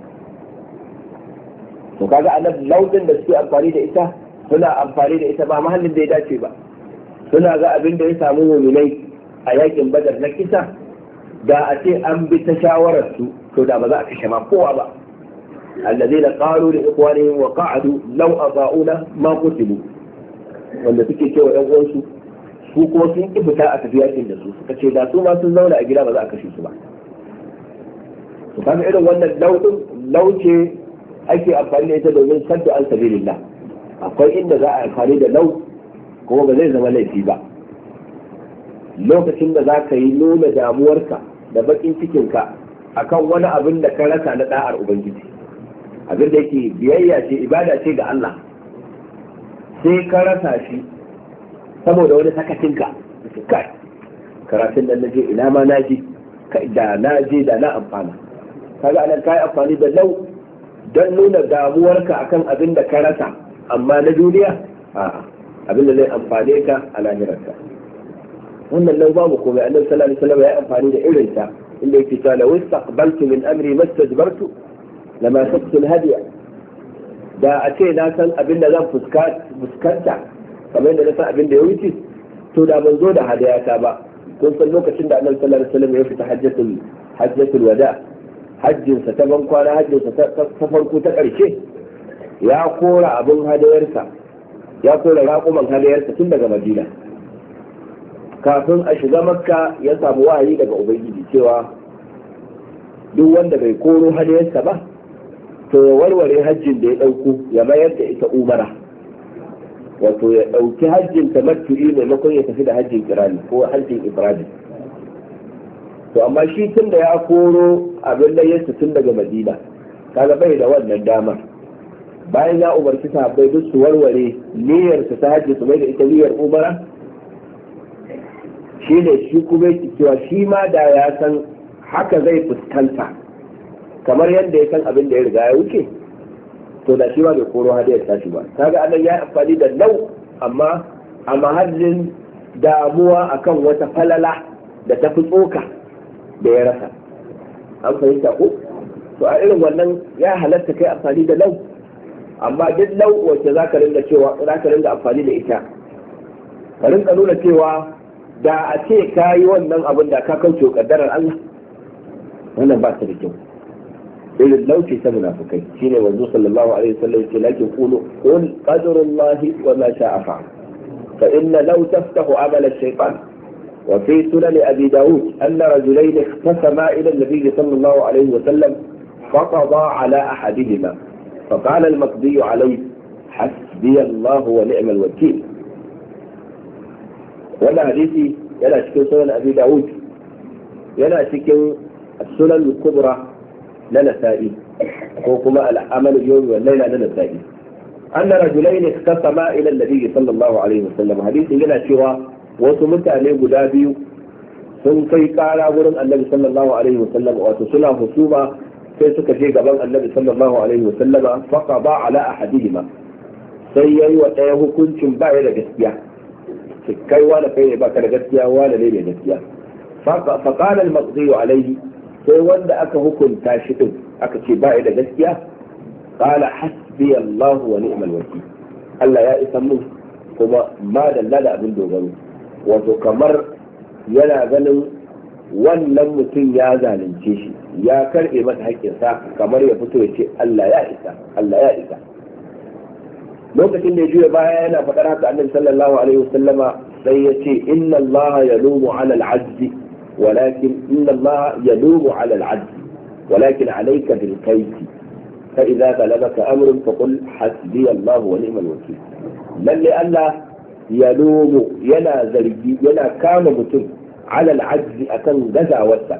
to kaga anan laudin da suke amfani da ita suna amfani da ita ba mahallin da ya dace ba. suna ga abin da ya samu mu'minai a yakin Badar na kisa, da a ce an bi ta shawarar su to da ba za a kashe ma kowa ba. alladheena qalu li ikhwanihim wa qa'adu law ata'una ma qutilu, wanda suke cewa ɗan uwansu su kuma sun ki fita a tafi yakin da su, suka ce da su ma sun zauna a gida ba za a kashe su ba. to kaga irin wannan lauɗin lauce ake amfani da ita domin saddu an sabilillah. akwai inda za a amfani da lau kuma ba zai zama laifi ba. lokacin da za ka yi nuna damuwarka da bakin cikinka akan wani abin da ka rasa na da'ar ubangiji, abin da yake biyayya ce, ibada ce ga Allah, sai ka rasa shi saboda wani sakacinka. kai karatun nan naje ina ma naji, da na je da na amfana. kaga anan kai amfani da lau don nuna damuwarka akan abin da ka rasa, amma na duniya a'a, abin da zai amfane ka a lahirarka. wannan lau babu komai. annabi sallallahu alaihi wasallam ya amfani da irin ta inda yake cewa law istaqbaltu min amri mastajbartu lama sabtu hadiya. da a ce na san abin da zan fuskanta kamar yadda na san abin da ya wuce, to da ban zo da hadayata ba. kun san lokacin da annabi sallallahu alaihi wasallam ya fita hajjatul hajjatul wada, hajjinsa ta ban kwana, hajjinsa ta farko ta ƙarshe, ya kora abin hadayarsa, ya kora raƙuman hadayarsa tun daga Madina. kafin a shiga Makka ya samu wahayi daga Ubangiji cewa duk wanda bai koro hadayarsa ba to ya warware hajjin da ya ɗauko ya mayar da ita umara, wato ya ɗauki hajjin tamattu'i maimakon ya tafi da hajjin kirani ko hajjin ifradi. to amma shi tun da ya koro abin layyarsa tun daga Madina, kaga bai da wannan damar. bayan ya umarci sahabbai duk su warware niyyarsa ta hajji su mai da ita niyyar umara, shi ne shi kuma yake cewa shi ma da ya san haka zai fuskanta kamar yadda ya san abin da ya riga ya wuce, to da shi ba bai koro hadiyar tashi ba. kaga anan ya amfani da lau, amma a mahallin damuwa akan wata falala da ta fi tsoka da ya rasa. an fahimta ko? to a irin wannan ya halatta kai amfani da lau, amma duk lau wacce za ka ringa cewa za ka ringa amfani da ita ka ringa nuna cewa da a ce ka yi wannan abin da ka kauce kaddarar Allah, wannan ba ta da kyau. irin lauci ta munafikai shine wanzu sallallahu alaihi wasallam ce lakin qulu qul qadrullahi wa ma sha'a fa fa inna law taftahu amala ash-shaytan. wa fi sunan abi daud anna rajulayn ikhtasama ila an-nabiy sallallahu alaihi wasallam faqada ala ahadihima فقال المقضي عليه حسبي الله ونعم الوكيل. ولا حديثي يلا cikin sunan abi daud, yana cikin sunan al-kubra na nasa'i, ko kuma al-amal al-yawmi wal layla na nasa'i. anna rajulayn iktasama ila an-nabi sallallahu alaihi wasallam, hadisi yana cewa wasu mutane guda biyu sun kai kara wurin annabi sallallahu alaihi wasallam, wato suna husuma, sai suka je gaban annabi sallallahu alaihi wasallama faqada ala ahadihima, sai yayi wa daya hukuncin ba ya da gaskiya, kai wala kai ne baka da gaskiya, wala ne da gaskiya. faqala al-maqdi alaihi, sai wanda aka hukunta shi din aka ce ba ya da gaskiya, qala hasbi Allah wa ni'mal wakil, Allah ya isa mu kuma ma dalla da abin dogaro. wato kamar yana ganin wannan mutum ya zalunce shi ya karbe masa haƙƙinsa kamar ya fito ya ce Allah ya isa Allah ya isa. Lokacin da ya juya baya yana faɗar haka annabi sallallahu alaihi wasallama sai ya ce inna Allah yalumu ala al-ajzi walakin inna Allah yalumu ala al-ajzi walakin alayka bil kayfi fa idza balagaka amrun faqul hasbi Allah wa ni'mal wakeel. lalle Allah yalumu yana zargi yana kama mutum ala al-ajzi akan gazawarsa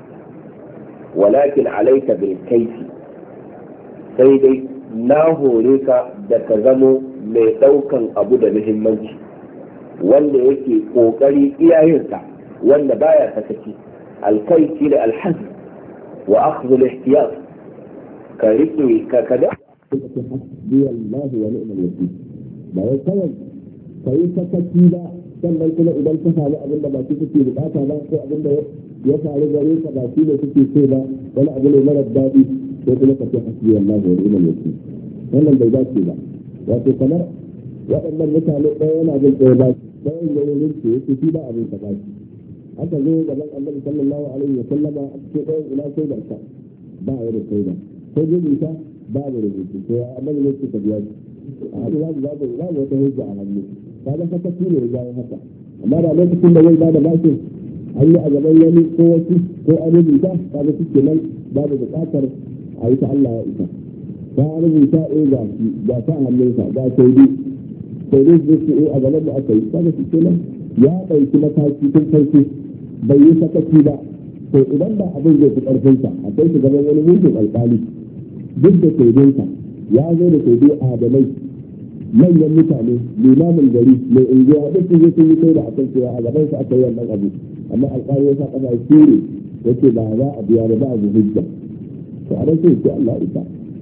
walakin alayka bil kayfi sai dai na hore ka da ka zamo mai daukan abu da muhimmanci wanda yake kokari iyayensa wanda baya sakaci alkaiti da alhaz wa akhdhu al-ihtiyat ka rike ka kada bi Allah wa ni'mal wakeel ba wai kawai kai sakaci ba sannan kuma idan ka samu abin da ba ki kake bukata ba ko abin da ya faru gare ka ba shi ne kake so ba wani abu ne mara daɗi ko kuma ka ce hasbi Allah wa ni'mal wakeel. Wannan bai dace ba. Wato kamar waɗannan mutane ɗaya yana jin ɗaya ba ɗayan ya yi rinke yake shi ba abin ka ba shi. Aka zo gaban Annabi sallallahu alaihi wa sallama a cikin ɗayan ina sai da ka ba a yi da sai da ko rubuta ba da rubutu to Annabi ne suka biya shi. A haka za mu za mu za mu wata hujja a hannu. Kaga haka shi ne ya jawo haka. Amma da lokacin da zai ba da bashin an yi a gaban wani ko wasu ko an rubuta kaga shi kenan babu buƙatar a yi ta Allah ya isa. Ta rubuta a ga shi ga ta hannunsa ga shaidu shaidu zai ce a gaban da aka yi kaga shi kenan ya ɗauki mataki tun farko bai yi sakaci ba. To idan ba abin zai fi ƙarfinsa a kai shi gaban wani mutum alƙali duk da shaidunsa ya zo da shaidu adalai manyan mutane limamin gari mai unguwa duk sun je sun yi shaida a kan cewa a gaban sa aka yi wannan abu amma alƙali ya sa ƙasa shire yace ba za a biya da ba a hujja to a nan sai Allah isa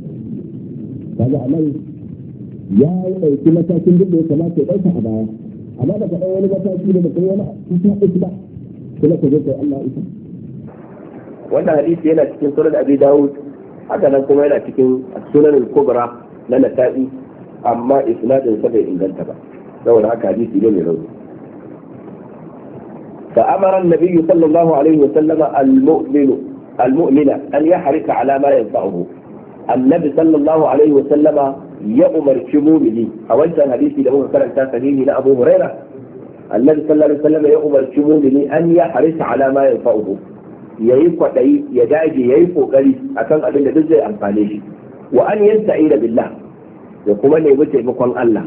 kaga a nan ya ɗauki matakin duk da ya kamata ya ɗauka a baya amma da ka ɗau wani mataki da kai wani kusa ɗauki ba kuma ka zo kai Allah isa. Wannan hadisi yana cikin sunan Abi Dawud haka nan kuma yana cikin sunan al-Kubra na Nasa'i amma isnadin sa bai inganta ba saboda haka hadisi ne mai rauni. فأمر النبي صلى الله عليه وسلم المؤمن المؤمن أن يحرص على ما ينفعه. النبي صلى الله عليه وسلم يأمر شمومه أولت حديثي لأبو بكر التاسنين لأبو هريرة النبي صلى الله عليه وسلم يأمر شمومه أن يحرص على ما ينفعه ييفق يداجي ييفق قليل أكن أبن دزي أنفانيه وأن يستعين بالله يقوم أن يبتع مقام الله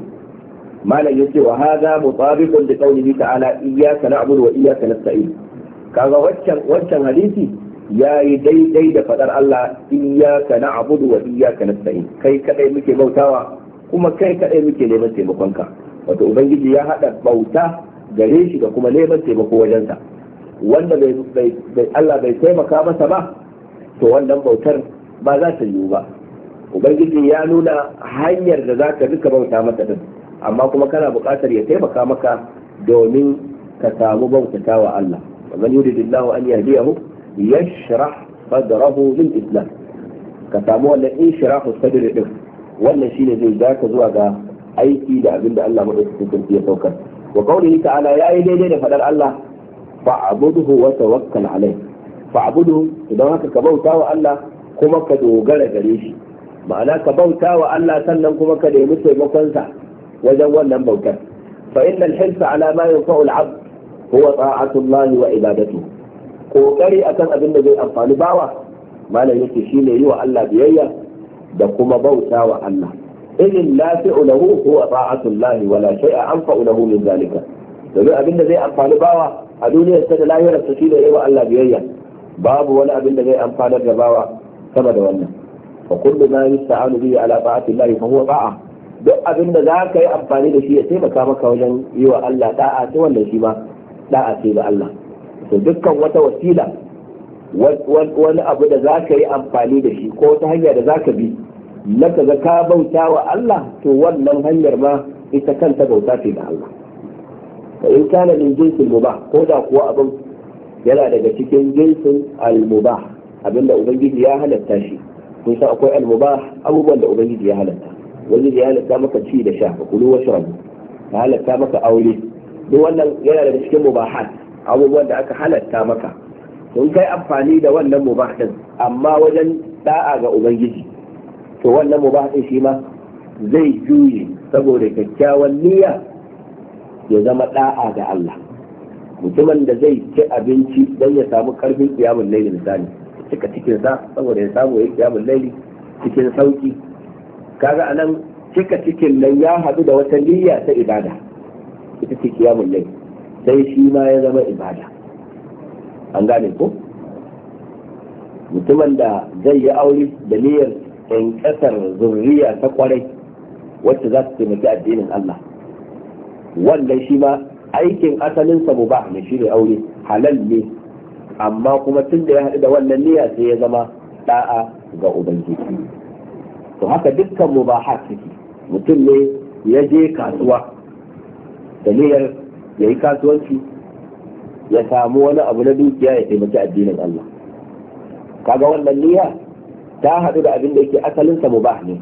ما لا يسي وهذا مطابق لقوله تعالى إياك نعبد وإياك نستعين كذا وجه وجه حديثي يا يدي دي فدر الله إياك نعبد وإياك نستعين كي كدai muke bautawa kuma kai kadai muke neman taimakonka wato ubangiji ya hada bauta gare shi da kuma neman taimako wajensa wanda bai Allah bai taimaka masa ba to wannan bautar ba za ta yiwu ba. Ubangiji ya nuna hanyar da za ka duka bauta masa din amma kuma kana buƙatar ya taimaka maka domin ka samu bautata wa Allah. ومن يريد الله أن يهديه يشرح صدره للإسلام ka samu wannan inshirahu sadri din wannan shine zai zaka zuwa ga aiki da abin da Allah madaukakin sarki ya saukar wa qawlihi ta'ala ya yi daidai da fadar Allah fa'budhu wa tawakkal alayhi fa'budhu idan haka ka bauta wa Allah kuma ka dogara gare shi ma'ana ka bauta wa Allah sannan kuma ka nemi taimakon sa wajen wannan bautar fa innal hirsa ala ma yanfa'u al-'abd huwa ta'atu Allah wa ibadatuhu kokari akan abin da zai amfani bawa malam yake shine yi wa Allah biyayya da kuma bauta wa Allah idin lafi'u lahu huwa ta'atu Allah wa la shay'a anfa'u lahu min zalika domin abin da zai amfani bawa a duniyar ta da lahirar sa shine yi wa Allah biyayya babu wani abin da zai amfanar da bawa sama da wannan fa kullu ma yasta'anu bihi ala ta'ati Allah fa huwa ta'a duk abin da zaka yi amfani da shi ya taimaka maka wajen yi wa Allah da'a ta wannan shi ma da'a ce ga Allah to dukkan wata wasila wani abu da za ka yi amfani da shi ko ta hanya da za ka bi na ka ka bauta wa Allah to wannan hanyar ma ita kanta bauta ce ga Allah fa in kana min jinsin mubah ko da kuwa abin yana daga cikin jinsin al-mubah abinda ubangiji ya halatta shi kun san akwai al-mubah abubuwan da ubangiji ya halatta ubangiji ya halatta maka ci da sha kulu wa shrabu ya halatta maka aure duk wannan yana daga cikin mubahat abubuwan da aka halatta maka to kai amfani da wannan mubah din amma wajen da'a ga ubangiji to wannan mubah din shi ma zai juye saboda kyakkyawan niyya ya zama da'a ga Allah. Mutumin da zai ci abinci don ya samu karfin kiyamun laili misali cika cikin sa saboda ya samu ya kiyamun laili cikin sauki, kaga anan cika cikin nan ya haɗu da wata niyya ta ibada ita ce kiyamun laili, sai shi ma ya zama ibada. An gane ko? Mutumin da zai yi aure da niyyar in kasar zurriya ta kwarai wacce za su taimaki addinin Allah, wannan shi ma aikin asalinsa mubah ne, shi ne aure halal ne, amma kuma tun da ya haɗu da wannan niyya sai ya zama da'a ga ubangiji. To haka dukkan mubahat suke. Mutum ne ya je kasuwa da niyyar ya yi kasuwanci ya samu wani abu na dukiya ya taimaki addinin Allah, kaga wannan niyya ta haɗu da abin da yake asalinsa mubah ne,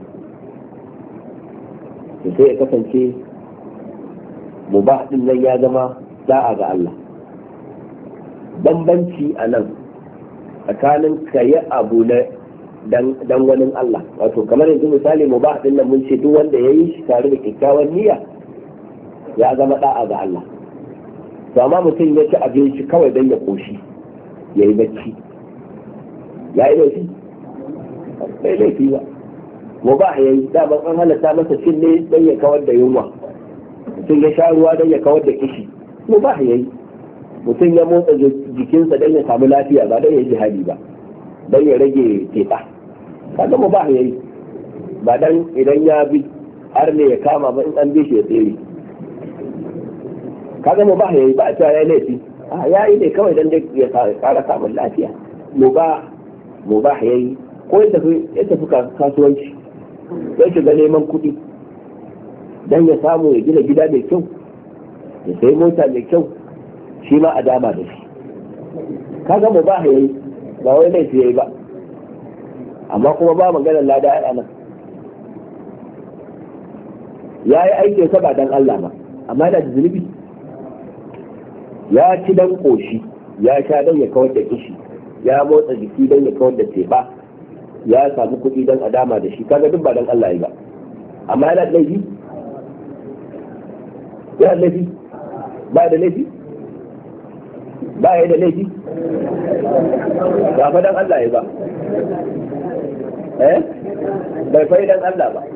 sai ya kasance mubah din nan ya zama da'a ga Allah. Bambanci a nan tsakanin ka yi abu na dan wani Allah, wato kamar yanzu misali mubah din nan mun ce duk wanda ya yi shi tare da kyakkyawan niyya ya zama da'a ga Allah. To amma mutum ya ci abinci kawai dan ya koshi ya yi bacci, ya yi laifi? Bai laifi ba. Mubah ya yi, daman an halatta masa cin ne dan ya kawar da yunwa, mutum ya sha ruwa don ya kawar da kishi, mu ba ya yi. Mutum ya motsa jikinsa don ya samu lafiya ba don ya jihadi ba, don ya rage teɓa, kaga mu ba ya yi. Ba dan idan ya bi har ne ya kama ba in an bi shi ya tsere, kaga mu ba ya yi. Ba a cewa ya yi laifi, a ya yi ne kawai don ya kara samun lafiya. Mu ba mu ba ya yi, ko ya tafi kasuwanci ya shiga neman kuɗi dan ya samu ya gina gida mai kyau, ya sayi mota mai kyau, shi ma a dama da shi, kaga mu ba yayi, ba wai laifi yayi ba, amma kuma ba maganar lada a nan. Ya yi aikin sa ba dan Allah ba, amma da zunubi. Ya ci dan koshi, ya sha dan ya kawar da kishi, ya motsa jiki dan ya kawar da teba, ya samu kuɗi dan a dama da shi, kaga duk ba dan Allah yayi ba, amma yana laifi. Ya laifi ba da laifi ba ya da laifi ba fa dan Allah ya ba, eh bai fa dan Allah ba,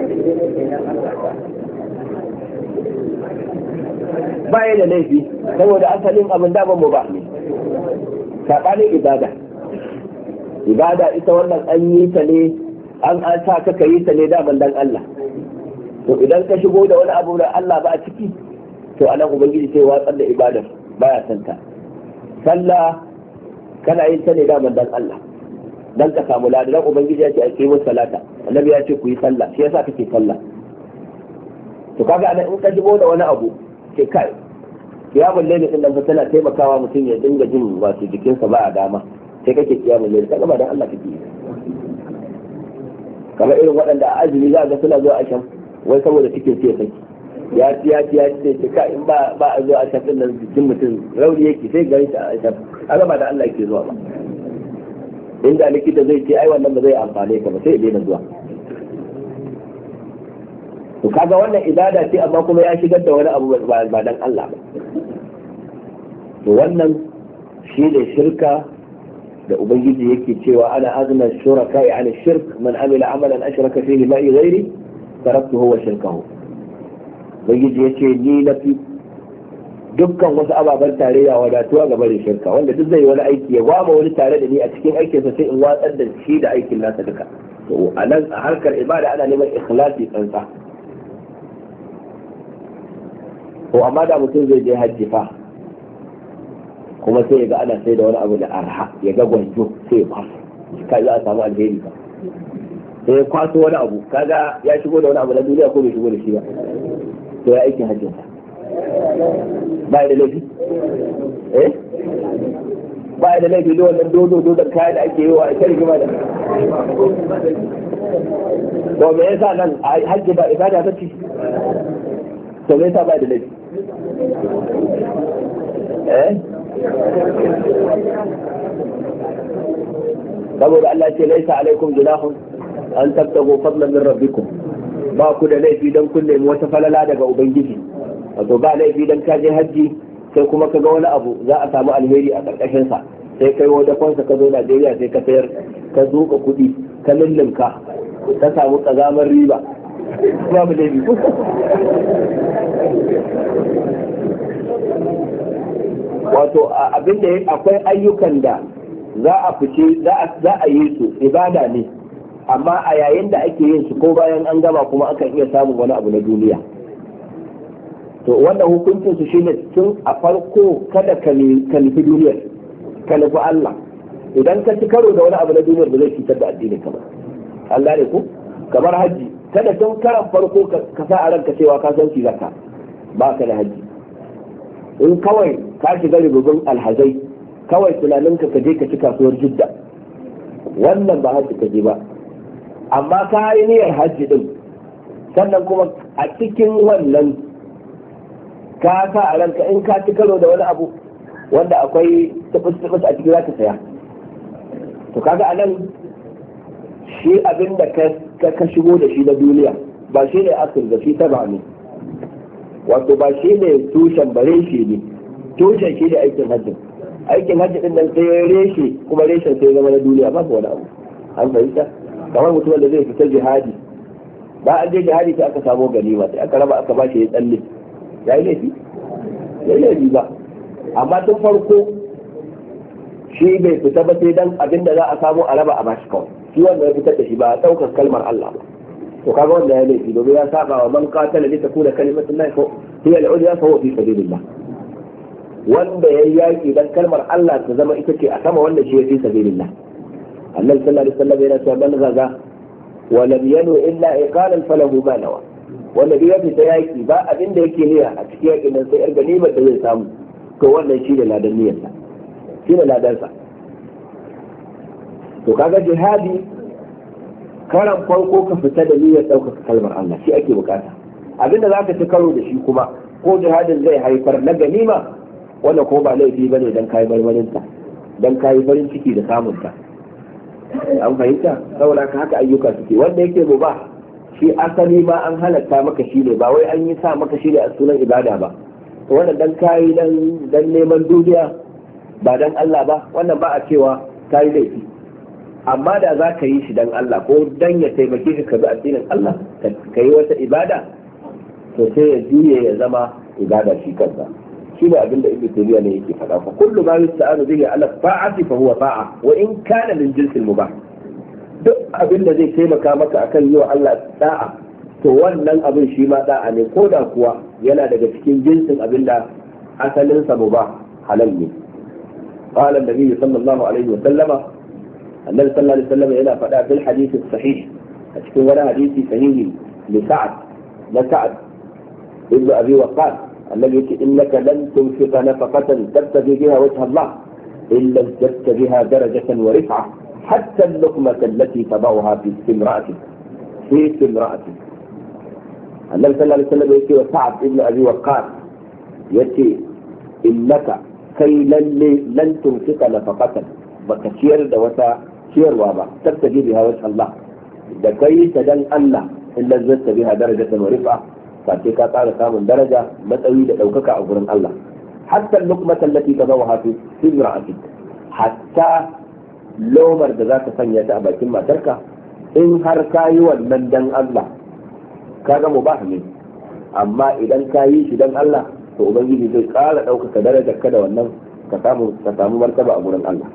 ba ya da laifi saboda asalin abin da ban mu ba ne. Sabanin ibada, ibada ita wannan an yi ta ne, an an sa ka yi ta ne daman dan Allah. To idan ka shigo da wani abu da Allah ba a ciki, to anan ubangiji sai watsar da ibadar, baya san ta. Sallah kana yin ta ne daman dan Allah, dan ka samu ladan. Ubangiji ya ce a kiyamu salata, annabi ya ce ku yi sallah, shi yasa kake sallah. To kaga anan in ka shigo da wani abu ke kai kiyamul layl din nan fa tana taimakawa mutum ya dinga jin wato jikinsa ba a dama, sai kake kiyamul layl, kaga ba dan Allah kake yi. Kamar irin waɗanda a azumi za ga suna zuwa asham wai saboda cikin ce sai ya ci ya ci ya ci sai ka in ba ba a zuwa asham din nan jikin mutum rauni yake sai gari ta asham, kaga ba da Allah yake zuwa ba. Inda likita zai ce ai wannan ba zai amfane ka ba, sai ya daina zuwa. To kaga wannan ibada ce amma kuma ya shigar da wani abu ba dan Allah ba. To wannan shi ne shirka da ubangiji yake cewa ana azna shuraka yani shirk man amila amalan ashraka fihi ma'i ghairi taraktuhu wa shirkahu. Ubangiji yace ni na fi dukkan wasu ababen tarayya wadatuwa ga barin shirka, wanda duk zai wani aiki ya gwama wani tare da ni a cikin aikinsa sai in watsar da shi da aikin nasa duka. To a nan a harkar ibada ana neman ikhlasi tsantsa. To amma da mutum zai je hajji fa kuma sai ya ga ana sai da wani abu da arha, ya ga gwanjo sai ya kwaso, ka za a samu alheri ba, sai ya kwaso wani abu, kaga ya shigo da wani abu na duniya ko bai shigo da shi ba, to ya aikin hajjin sa ba ya da laifi, eh ba ya da laifi da wannan dodo dodo kayan da ake yi wa ita rigima da to me yasa nan hajji ba ibada ta ce, to me yasa ba da laifi, eh saboda Allah ce laisa alaikum junahun an tabtagu fadlan min rabbikum, ba ku da laifi dan kun nemi wata falala daga ubangiji. Wato ba laifi dan ka je hajji sai kuma ka ga wani abu za a samu alheri a karkashin sa, sai kai wani dakonsa ka zo Najeriya sai ka sayar ka zuka kuɗi ka lullunka ka samu kazamar riba, babu laifi. Wato abin da akwai ayyukan da za a fice za a yi su ibada ne, amma a yayin da ake yin su ko bayan an gama kuma akan iya samun wani abu na duniya. To wannan hukuncin su shine tun a farko kada ka nufi duniyar, ka nufi Allah. Idan ka ci karo da wani abu na duniyar ba zai cutar da addinin ka ba. Allah ne ku kamar haji, kada tun karan farko ka sa a ranka cewa ka san shi zakka ba ka da haji. In kawai ka shiga rububin alhazai kawai tunaninka ka je ka ci kasuwar Jidda, wannan ba haji ka je ba. Amma ka yi niyyar hajji din, sannan kuma a cikin wannan ka sa a ranka in ka ci karo da wani abu wanda akwai tafas-tafas a cikin za ka saya. To kaga a nan shi abin da ka shigo da shi na duniya ba shi ne asir da shi taba ne, wato ba shi ne tushen bare shi ne, tushen shi ne aikin hajji. Aikin hajji din nan sai reshe, kuma reshen sai zama na duniya ba wani abu. An fahimta? Kamar mutumin da zai fita jihadi, ba an je jihadi sai aka samu ganima sai aka raba aka ba shi ya tsalle, ya yi laifi? Ya yi laifi ba. Amma tun farko shi bai fita ba sai dan abin da za a samu a raba a bashi kawai, shi wanda ya fitar da shi ba a ɗaukar kalmar Allah ba. To kaga wanda ya laifi domin ya saba wa man qatala li takuna kalimatullahi fa hiya al-ulya fa huwa fi sabilillah. Wanda ya yaki dan kalmar Allah ta zama ita ce a sama, wanda shi ya fi sabilillah. Annabi sallallahu alaihi wasallam yana cewa man gaza wa lam yanu illa iqalan falahu ma nawa. Wanda duk ya fita yaki ba abin da yake niyya a cikin yakin nan sai yar ganimar da zai samu, to wannan shi ne ladan niyyarsa, shi ne ladansa. To kaga jihadi karan farko ka fita da niyyar ɗaukaka kalmar Allah, shi ake bukata. Abinda za ka ci karo da shi kuma ko jihadin zai haifar na ganima, wanda ko ba laifi ba ne don kayi marmarinta, don kayi farin ciki da samunta. An fahimta? Saboda ka haka ayyuka suke. Wanda yake mu ba shi asali ma an halatta maka shi ne, ba wai an yi sa maka shi ne a sunan ibada ba. To wannan dan kayi dan neman duniya ba dan Allah ba, wannan ba a cewa kayi laifi. Amma da za ka yi shi dan Allah ko dan ya taimake ka ka bi addinin Allah, ka yi wata ibada, to sai ya juye ya zama ibada shi kansa. Shi ne abinda Ibn Taymiyyah ne yake faɗa, fa kullu ma yusta'anu bihi ala ta'ati fa huwa ta'a wa in kana min jinsil mubah. Duk abinda zai taimaka maka akan yi wa Allah da'a, to wannan abin shi ma da'a ne, ko da kuwa yana daga cikin jinsin abinda asalin sa mubah, halal ne. Qala an-nabi sallallahu alaihi wa sallama, annabi sallallahu alaihi wa sallam yana faɗa bil hadith sahih, a cikin wani hadisi sahihi li Sa'ad na Sa'ad ibn Abi Waqqas, الذي يقول إنك لن تنفق نفقة تبتغي بها وجه الله إلا ازددت بها درجة ورفعة حتى اللقمة التي تضعها في امرأتك في امرأتك. النبي صلى الله عليه وسلم يقول وسعد ابن أبي وقاص يقول إنك كي لن لن تنفق نفقة بكثير دوتا شير وابا تبتغي بها وجه الله إذا كي تدن الله إلا ازددت بها درجة ورفعة، sai ka ƙara samun daraja, matsayi da ɗaukaka a gurin Allah. Hatta lukmatan lati tazawaha fi imra'atik, hatta lomar da za ka sanya ta a bakin matarka, in har ka yi wannan dan Allah, ka ga mubah ne. Amma idan ka yi shi dan Allah, to ubangiji zai ƙara ɗaukaka darajar ka da wannan, ka samu ka samu martaba a gurin Allah.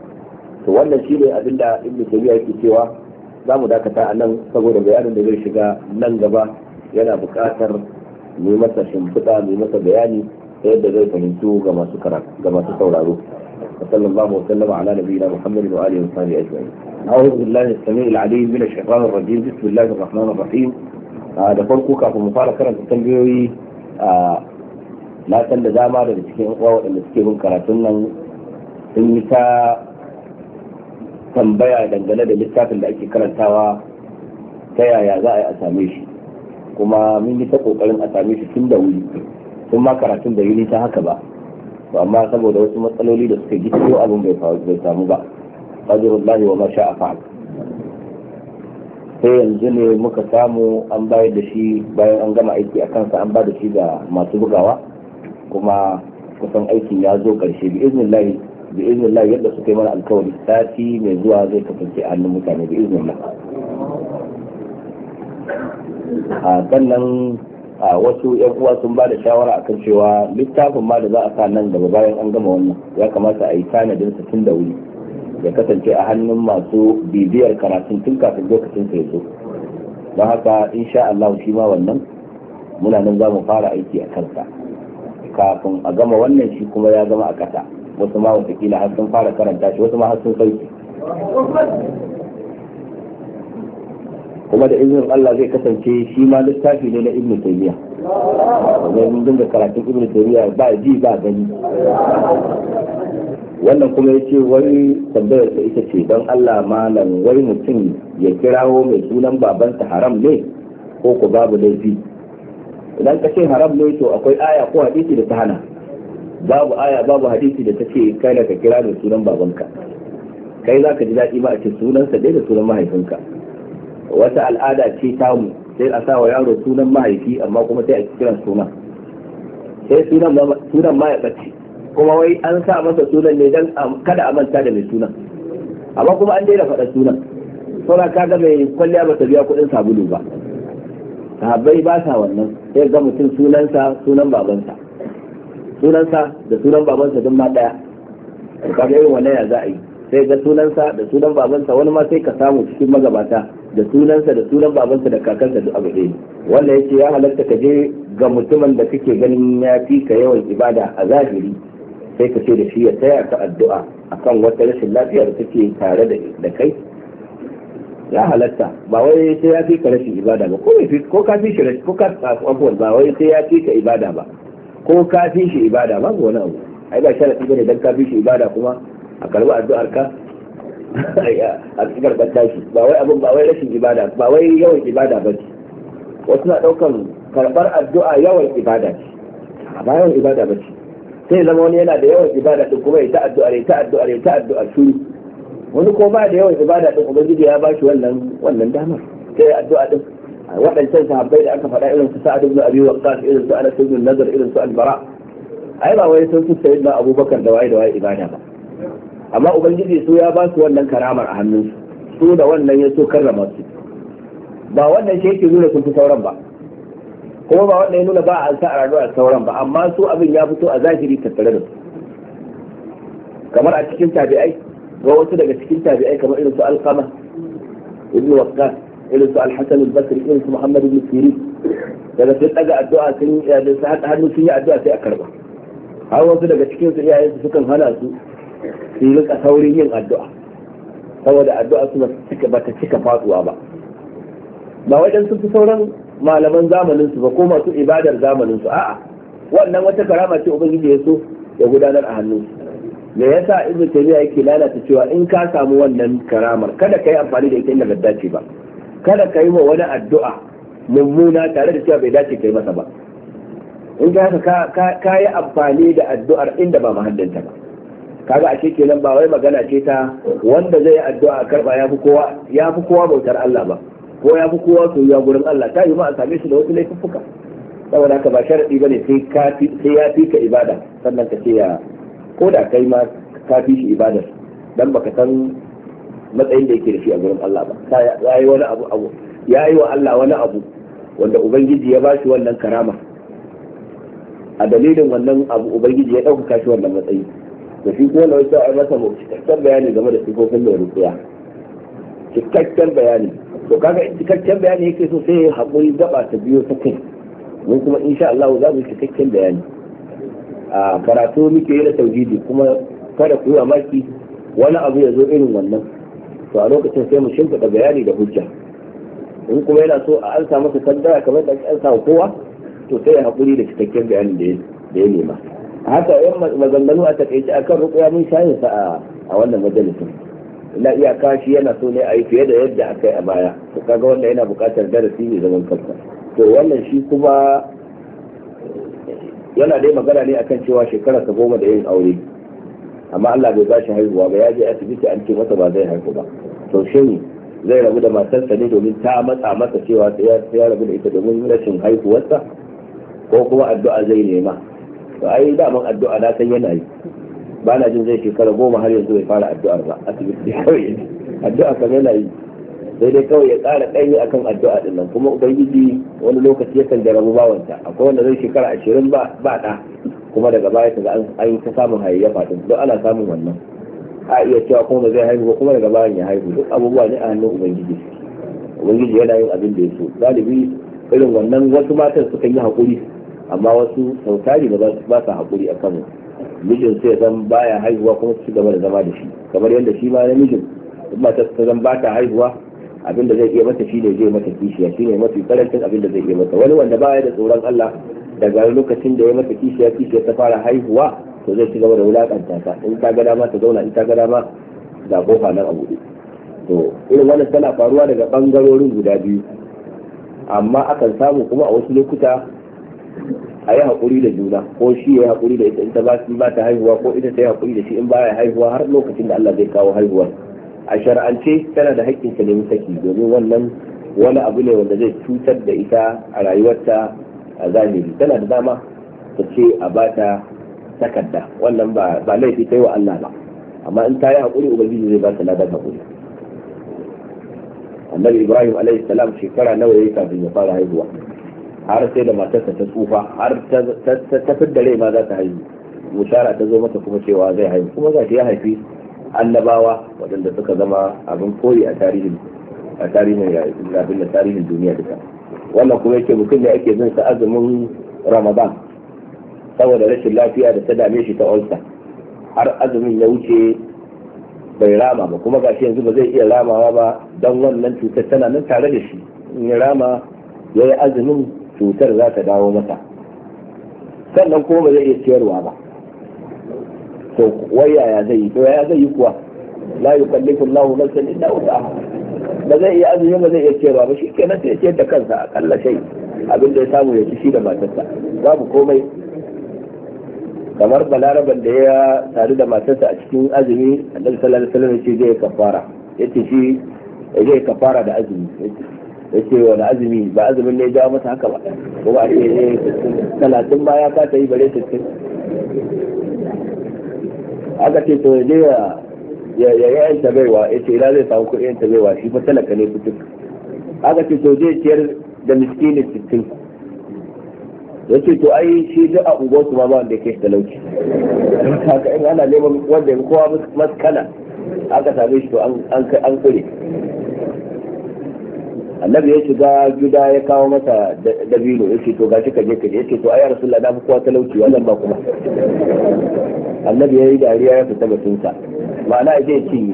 To wannan shine abinda Ibn Taymiyyah yake cewa za mu dakata a nan saboda bayanin da zai shiga nan gaba yana buƙatar mu masa shimfiɗa, mu masa bayani ta yadda zai fahimtu ga masu karatu, ga masu sauraro. Sallallahu alaihi wa sallam ala nabiyina Muhammad wa alihi wa sahbihi ajma'in. A'udhu billahi as-sami'il 'alim min ash-shaytanir rajim. Bismillahir rahmanir rahim. Da farko kafin mu fara karanta tambayoyi, na san da dama daga cikin uwa waɗanda suke bin karatun nan sun yi ta tambaya dangane da littafin da ake karantawa, ta yaya za a yi a same shi. Kuma mun yi ta kokarin a same shi tun da wuri, tun ma karatun da yi ta haka ba, to amma saboda wasu matsaloli da suka gito abin bai faru bai samu ba. qadrullahi wa ma sha'a fa'al. sai yanzu ne muka samu an bayar da shi bayan an gama aiki a kansa an ba da shi ga masu bugawa, kuma kusan aikin ya zo karshe bi iznillahi bi iznillahi yadda suka yi mana alkawari sati mai zuwa zai kasance a hannun mutane bi iznillah. a sannan a wasu yan uwa sun ba da shawara akan cewa littafin ma da za a sa nan gaba bayan an gama wannan ya kamata a yi tanadin sa tun da wuri, ya kasance a hannun masu bibiyar karatun tun kafin lokacin sa ya zo. don haka insha Allah shi ma wannan muna nan za mu fara aiki a kansa kafin a gama wannan shi kuma ya zama a ƙasa, wasu ma watakila har sun fara karanta shi, wasu ma har sun sauki. kuma da izinin Allah zai kasance shi ma littafi ne na Ibn Taymiyyah, wanda mun dinga karatun Ibn Taymiyyah ba ji ba gani. wannan kuma ya ce wai tambayar sa ita ce don Allah malam wai mutum ya kirawo mai sunan babansa haram ne ko ko babu laifi? idan ka ce haram ne to akwai aya ko hadisi da ta hana. babu aya babu hadisi da ta ce kai da ka kira mai sunan babanka. kai za ka ji daɗi ma a ce sunansa dai da sunan mahaifinka. wata al'ada ce tamu sai a sa wa yaro sunan mahaifi amma kuma sai a kiran sunan sai sunan ma ya ɓace, kuma wai an sa masa sunan ne dan kada a manta da mai sunan, amma kuma an daina faɗa sunan. saboda kaga mai kwalliya ba ta biya kuɗin sabulu ba. sahabbai ba sa wannan, sai ga mutum sunansa sunan babansa sunansa da sunan babansa duk ma ɗaya. kaga irin wannan ya za a yi, sai ga sunansa da sunan babansa, wani ma sai ka samu cikin magabata da sunansa da sunan babansa da kakansa duk abu ɗaya. wanda yace ya halatta ka je ga mutumin da kake ganin ya fi ka yawan ibada a zahiri, sai ka ce da shi ya taya ka addu'a akan wata rashin lafiya da take tare da kai. ya halatta, ba wai sai ya fi ka rashin ibada ba, ko ko ka fi shi ko ka abuwan ba wai sai ya fi ka ibada ba, ko ka fi shi ibada ba wani abu. ai ba sharadi bane dan ka fi shi ibada kuma a karbi addu'ar ka a cikin karɓar tashi. ba wai abin ba wai rashin ibada, ba wai yawan ibada ba ce. wasu na ɗaukan karɓar addu'a yawan ibada ce, ba yawan ibada ba ce. sai zama wani yana da yawan ibada din kuma ya ta addu'a ya ta addu'a ya ta addu'a shuru, wani ko ba da yawan ibada din ubangiji ya ba shi wannan wannan damar sai addu'a din. waɗancan sahabbai da aka faɗa irin su Sa'ad ibn Abi Waqqas, irin su Anas ibn Nadr, irin su Al-Bara, ai ba wai sun fi sayyidina Abubakar da waye da waye ibada ba, amma ubangiji su ya ba su wannan karamar a hannunsu, su da wannan ya so karrama su. ba wannan shi yake nuna sun fi sauran ba, kuma ba wanda ya nuna ba a sa a rayuwa sauran ba, amma su abin ya fito a zahiri tattare da su. kamar a cikin tabi'ai ga wasu daga cikin tabi'ai kamar irin su Alqama ibn Waqqas, irin su Al-Hasan al-Basri, irin su Muhammad ibn Sirin, daga sun daga addu'a sun da hannu sun yi addu'a sai a karba. har wasu daga cikin su iyayen su sukan hana su su yi rika saurin yin addu'a saboda addu'a su ba ta cika faduwa ba. ba wajen sun fi sauran malaman zamanin su ba ko masu ibadar zamanin su, a'a wannan wata karama ce ubangiji ya so ya gudanar a hannun su. me yasa ibnu taymiya yake lalata cewa in ka samu wannan karamar kada ka yi amfani da ita inda bai dace ba, kada ka yi wa wani addu'a mummuna tare da cewa bai dace kai masa ba. in ka haka ka yi amfani da addu'ar inda ba mahallinta ba. kaga ashe kenan ba wai magana ce ta wanda zai yi addu'a karba ya fi kowa ya fi kowa bautar Allah ba, ko ya fi kowa soyuwa gurin Allah. ta yi ma a same shi da wasu laifuffuka, saboda haka ba sharadi bane sai ka sai ya fi ka ibada sannan ka ce ya ko da kai ma ka fi shi ibadar, dan baka san matsayin da yake da shi a gurin Allah ba. ya yi wani abu abu ya yi wa Allah wani abu wanda ubangiji ya ba shi wannan karama, a dalilin wannan abu ubangiji ya ɗaukaka shi wannan matsayi. da shi kuma wani sai a masa cikakken bayani game da sifofin da rukuya, cikakken bayani. to kaga cikakken bayani yake so sai haƙuri gaba ta biyo ta kai, mun kuma insha Allah za mu cikakken bayani. a karatu muke yi da tauhidi, kuma kada ku yi mamaki wani abu ya zo irin wannan, to a lokacin sai mu shimfiɗa bayani da hujja. in kuma yana so a ansa masa tambaya kamar da an sa kowa, to sai ya haƙuri da cikakken bayanin da ya nema. haka yan maganganu a takaice akan rukuya mun shayin sa a wannan majalisin. ina iyaka shi yana so ne a yi fiye da yadda aka yi a baya, to kaga wannan yana buƙatar darasi ne zaman kansa. to wannan shi kuma yana dai magana ne akan cewa shekara ta goma da yin aure, amma Allah bai ba shi haihuwa ba, ya je asibiti an ce masa ba zai haihu ba. To shin zai rabu da matarsa ne domin ta matsa masa cewa sai ya rabu da ita domin rashin haihuwarsa, ko kuma addu'a zai nema? To ai daman addu'a na san yana yi, ba na jin zai shekara goma har yanzu bai fara addu'ar ba, asibiti kawai addu'a kan yana yi, sai dai kawai ya tsara ɗanyi akan addu'a din nan. kuma ubangiji wani lokaci yakan jarabu bawanta, akwai wanda zai shekara ashirin ba ba ɗa, kuma daga baya kaga an yi ta samun hayayyafa din, don ana samun wannan. A iya cewa kuma zai haihu kuma daga bayan ya haihu, duk abubuwa ne a hannun ubangiji. Ubangiji yana yin abin da ya so. Galibi irin wannan wasu matan suka yi haƙuri, amma wasu sautari ba ba sa haƙuri akan mijin sai zan baya haihuwa kuma su gaba da zama da shi, kamar yadda shi ma namijin in matar ta zan ba ta haihuwa abin da zai iya mata shi ne zai mata kishiya, shi ne mafi karancin abin da zai iya mata. Wani wanda baya da tsoron Allah daga lokacin da ya mata kishiya kishiya ta fara haihuwa to zai ci gaba da wulakanta ta, in ta ga dama ta zauna, in ta ga dama ga kofa nan a buɗe. To irin wannan tana faruwa daga bangarorin guda biyu, amma akan samu kuma a wasu lokuta a yi haƙuri da juna, ko shi ya yi haƙuri da ita in ta ba ta haihuwa, ko ita ta yi haƙuri da shi in baya haihuwa har lokacin da Allah zai kawo haihuwar. A shar'ance tana da haƙƙin ta nemi saki, domin wannan wani abu ne wanda zai cutar da ita a rayuwarta a zahiri. Tana da dama ta ce a bata takarda, wannan ba ba laifi ta yi wa Allah ba, amma in ta yi haƙuri ubangiji zai ba ta ladan haƙuri. Annabi Ibrahim alaihi salam shekara nawa yayi kafin ya fara haihuwa, har sai da matarsa ta tsufa, har ta fidda rai ma za ta haihu, bushara ta zo mata kuma cewa zai haihu, kuma za ta ya haifi annabawa waɗanda suka zama abin koyi a tarihin a tarihin abin da tarihin duniya duka. Wannan kuma yake mutum ne ake bin sa azumin Ramadan saboda rashin lafiya da ta dame shi ta ulcer, har azumin ya wuce bai rama ba, kuma gashi yanzu ba zai iya ramawa ba don wannan cutar tana nan tare da shi. In ya rama ya yi azumin cutar za ta dawo masa, sannan kuma ba zai iya ciyarwa ba. to wai yaya zai yi to yaya zai yi kuwa la yukallifu Allahu nafsan illa wus'aha, ba zai iya azumi ba zai iya ciyarwa ba, shi kenan sai ya ciyar da kansa akalla shay abin da ya samu ya ci shi da matarsa, babu komai. Kamar balaraban da ya sadu da matarsa a cikin azumi, annabi sallallahu alaihi wasallam yace zai kafara, yace shi zai kafara da azumi, yace wani azumi ba azumin ne ya jawo masa haka ba, ko ba ce ne talatin ba ya kata yi bare sittin. Aka ce to ya ya ya yanta baiwa, yace ina zai samu kuɗin yanta baiwa, shi fa talaka ne fituk. Aka ce to zai ciyar da miskini sittin, yace to ai shi duk a unguwarsu ma ba wanda ya kai talauci, haka in ana neman wanda ya kowa maskana aka same shi to an an kure. Annabi ya shiga gida ya kawo masa dabino, yace to gashi ka je ka je, yace to ai Rasulullah na fi kowa talauci wannan ba kuma. Annabi ya yi dariya ya fita batunsa, ma'ana ya je cinye.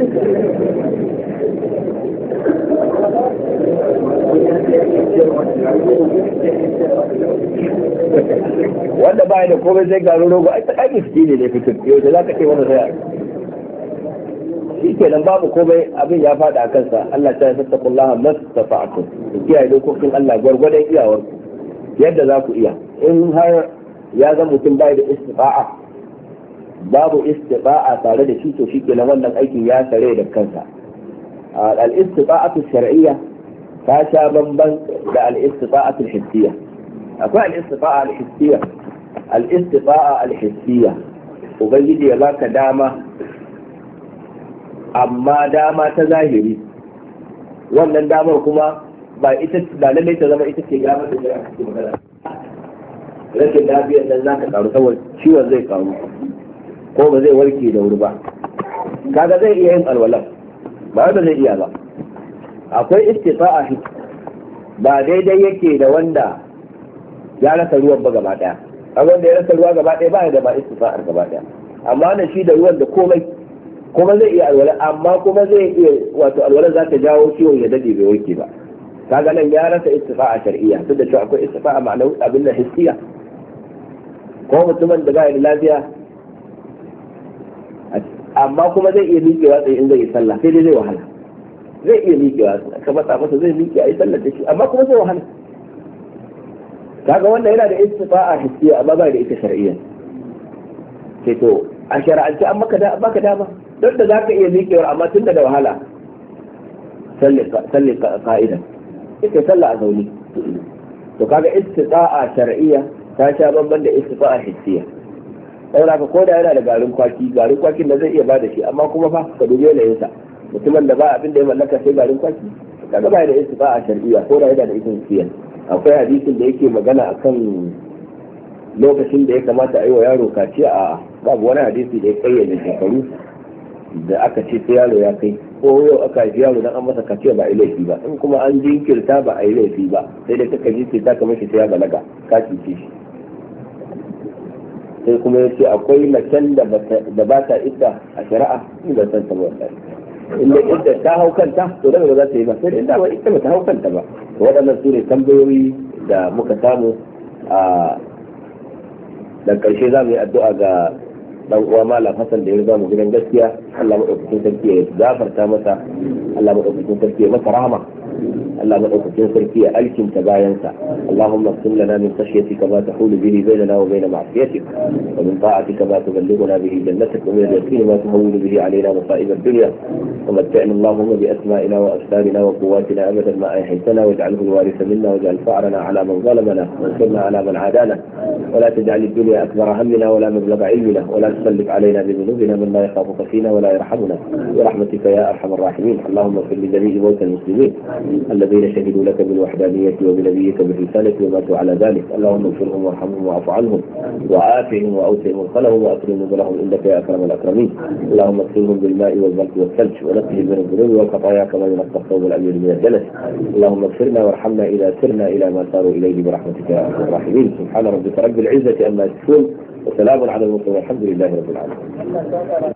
Wanda ba da komai sai garo rogo, ai ta ƙaƙi suke ne da fitin yau da za ka ce wani saya. Shi ke nan babu komai, abin ya faɗa a kansa. Allah ta yi fattakullaha mastafa'akum, ku kiyaye dokokin Allah gwargwadon iyawarku yadda za ku iya. In har ya zama mutum bai da istifa'a, babu istifa'a tare da shi, to shi ke nan wannan aikin ya sare da kansa. Al-istifa'atu shar'iyya ta sha bamban da al-istifa'atu al-hissiyya. Akwai al-istifa'a al-hissiyya, al-istifa'a al-hissiyya ubangiji ya baka dama, amma dama ta zahiri, wannan damar kuma ba ita ba lallai ta zama ita ce damar da jira ake magana. Rashin lafiyar nan zaka karu saboda ciwon zai karu ko ba zai warke da wuri ba, kaga zai iya yin alwala ba wanda zai iya ba. Akwai istifa'a ba daidai yake da wanda ya rasa ruwan ba gaba daya, wanda ya rasa ruwa gaba daya ba ya da ba istifa'ar gaba daya, amma na shi da ruwan da komai kuma zai iya alwala, amma kuma zai iya wato alwala za ta jawo ciwon ya dade bai warke ba. Kaga nan ya rasa istifa'a shar'iyya, duk da cewa akwai istifa'a ma'anawi abin da hissiya. Ko mutumin da ba ya da lafiya amma kuma zai iya miƙewa tsaye in zai yi sallah, sai dai zai wahala. Zai iya miƙewa, ka matsa masa zai miƙe a yi sallah da shi, amma kuma zai wahala. Kaga wannan yana da istifa'a hissiya amma ba da ita shar'iyya. Sai to a shar'ance an maka da baka dama don da zaka iya miƙewar amma tun da wahala salli salli qa'ida ita sallah a zauni to kaga istita'a shar'iyya ta sha bamban da istita'a hissiyya. saboda ka koda yana da garin kwaki garin kwakin da zai iya bada shi amma kuma fa ka dubi yanayin sa mutumin da ba abin da ya mallaka sai garin kwaki kaga ba da istita'a shar'iyya ko da yana da ita hissiyya. akwai hadisin da yake magana akan lokacin da ya kamata a yi wa yaro kaciya a babu wani hadisi da ya kayyade shekaru da aka ce sai yaro ya kai ko yau aka haifi yaro dan an masa kaciya ba a yi laifi ba in kuma an jinkirta ba a yi laifi ba sai dai kaka jinkirta kamar shi sai ya balaga ka cice shi. sai kuma ya ce akwai macen da ba ta idda a shari'a in ba san ta ba inda idda ta hau kanta to daga ba za ta yi ba sai da inda ba ita ba ta hau kanta ba. to waɗannan su ne tambayoyi da muka samu a da ƙarshe za mu yi addu'a ga dan uwa Malam Hassan da ya riga mu gidan gaskiya. Allah madaukakin sarki ya gafarta masa, Allah madaukakin sarki ya masa rahama, Allah madaukakin sarki ya alkinta bayansa. Allahumma qsim lana min khashyatika ma tahulu bihi bainana wa bain ma'siyatik wa min ta'atika ma tuballighuna bihi jannatak wa min al-yaqini ma tuhawwinu bihi alayna masa'ib ad-dunya wa mat'ina Allahumma bi asma'ina wa absarina wa quwwatina abadan ma ahaytana waj'alhu al-waritha minna waj'al fa'rana 'ala man zalamana wansurna 'ala man 'adana wa la taj'al ad-dunya akbara hammina wa la mablagha 'ilmina wa la تسلط علينا بذنوبنا من لا يخافك فينا ولا يرحمنا برحمتك يا ارحم الراحمين. اللهم اغفر لجميع موتى المسلمين الذين شهدوا لك بالوحدانية وبنبيك بالرسالة وماتوا على ذلك. اللهم اغفرهم وارحمهم واعف عنهم وعافهم واوسع مدخلهم واكرم نزلهم انك يا اكرم الاكرمين. اللهم اغسلهم بالماء والبرد والثلج ونقهم من الذنوب والخطايا كما ينقى الثوب الابيض من الدنس. اللهم اغفرنا وارحمنا اذا سرنا الى ما ساروا اليه برحمتك يا ارحم الراحمين. سبحان ربك رب العزة عما يصفون وسلام على المرسلين والحمد لله رب العالمين.